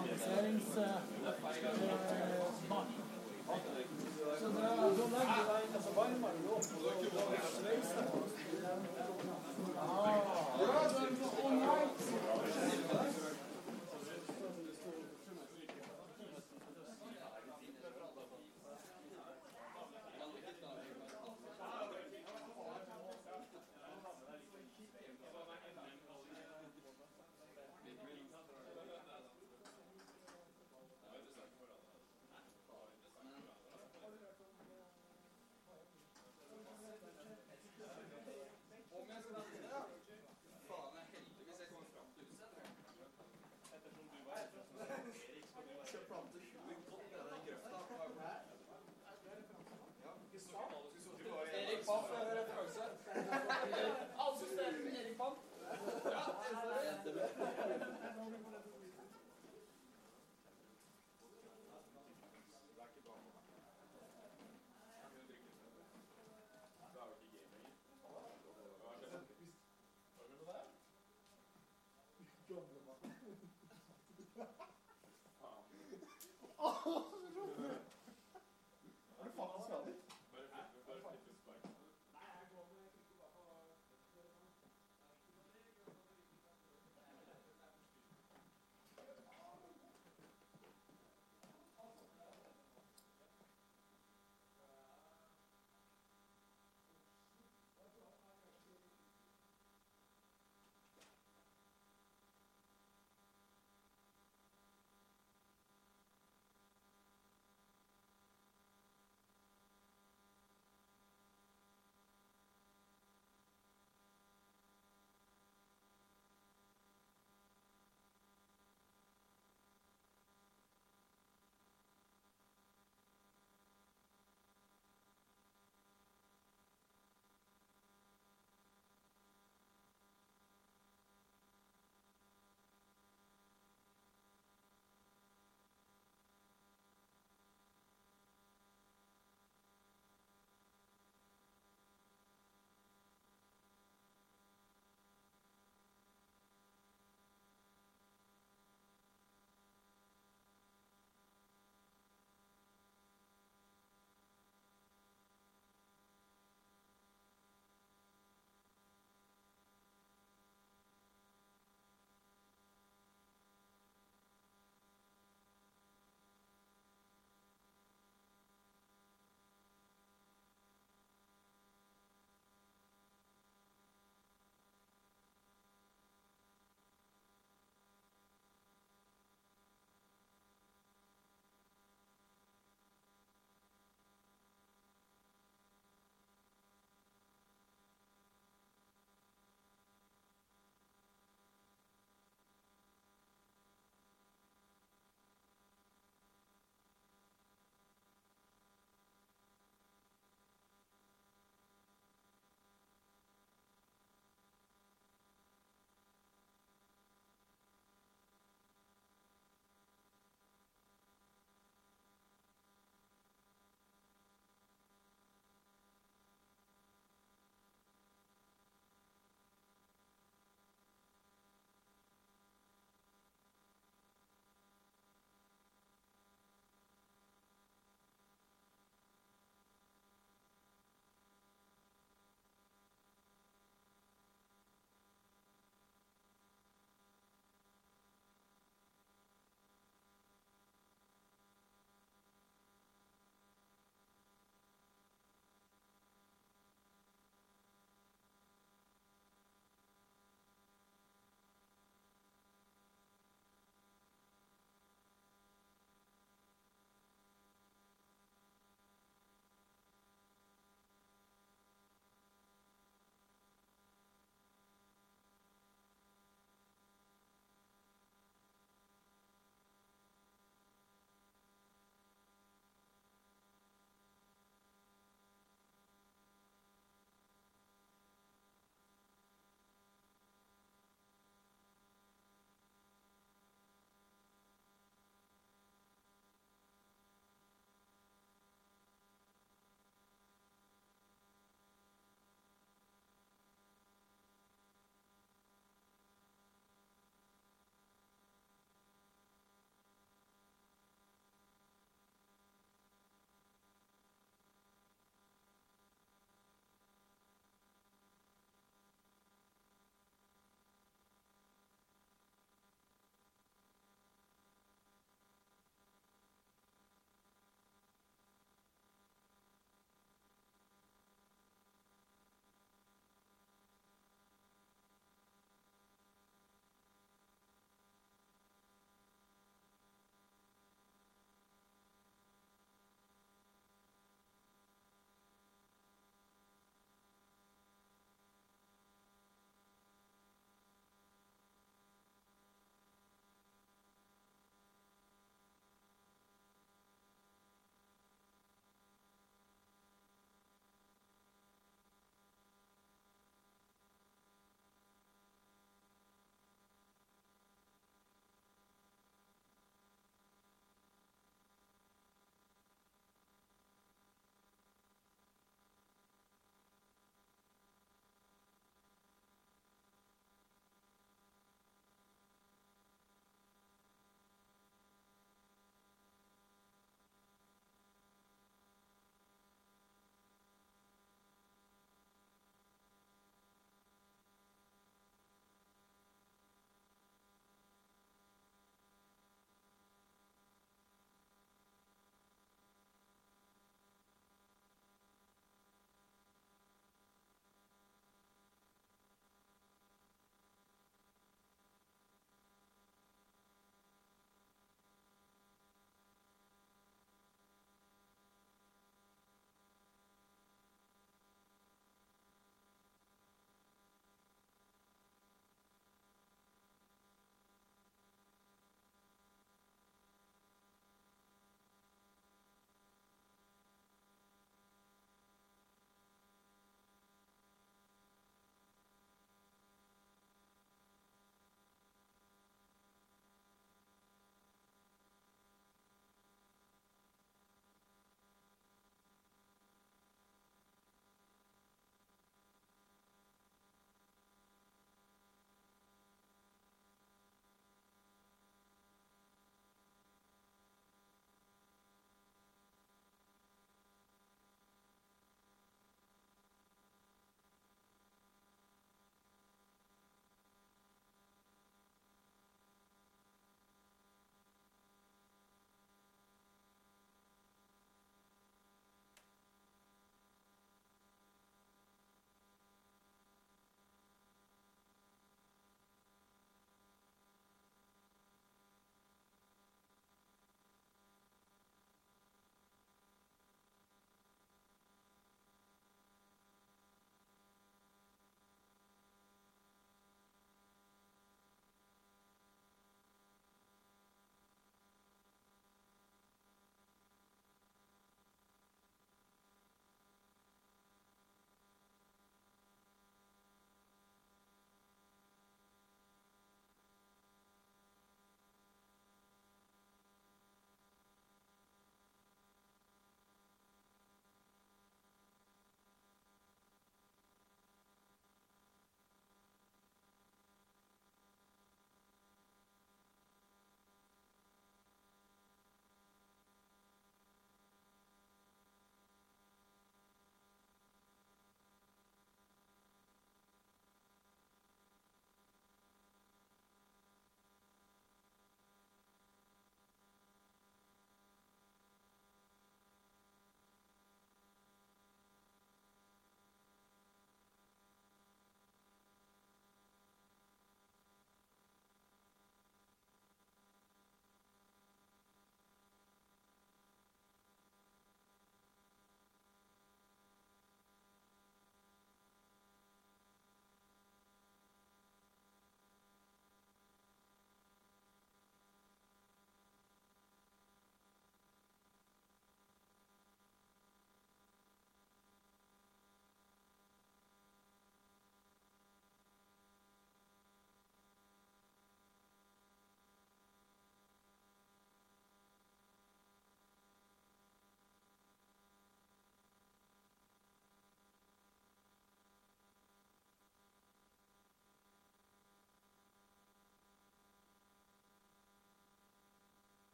vulkaniseringsmann. Så da legger du deg inne, så varmer du opp, og da sveiser du. Ja,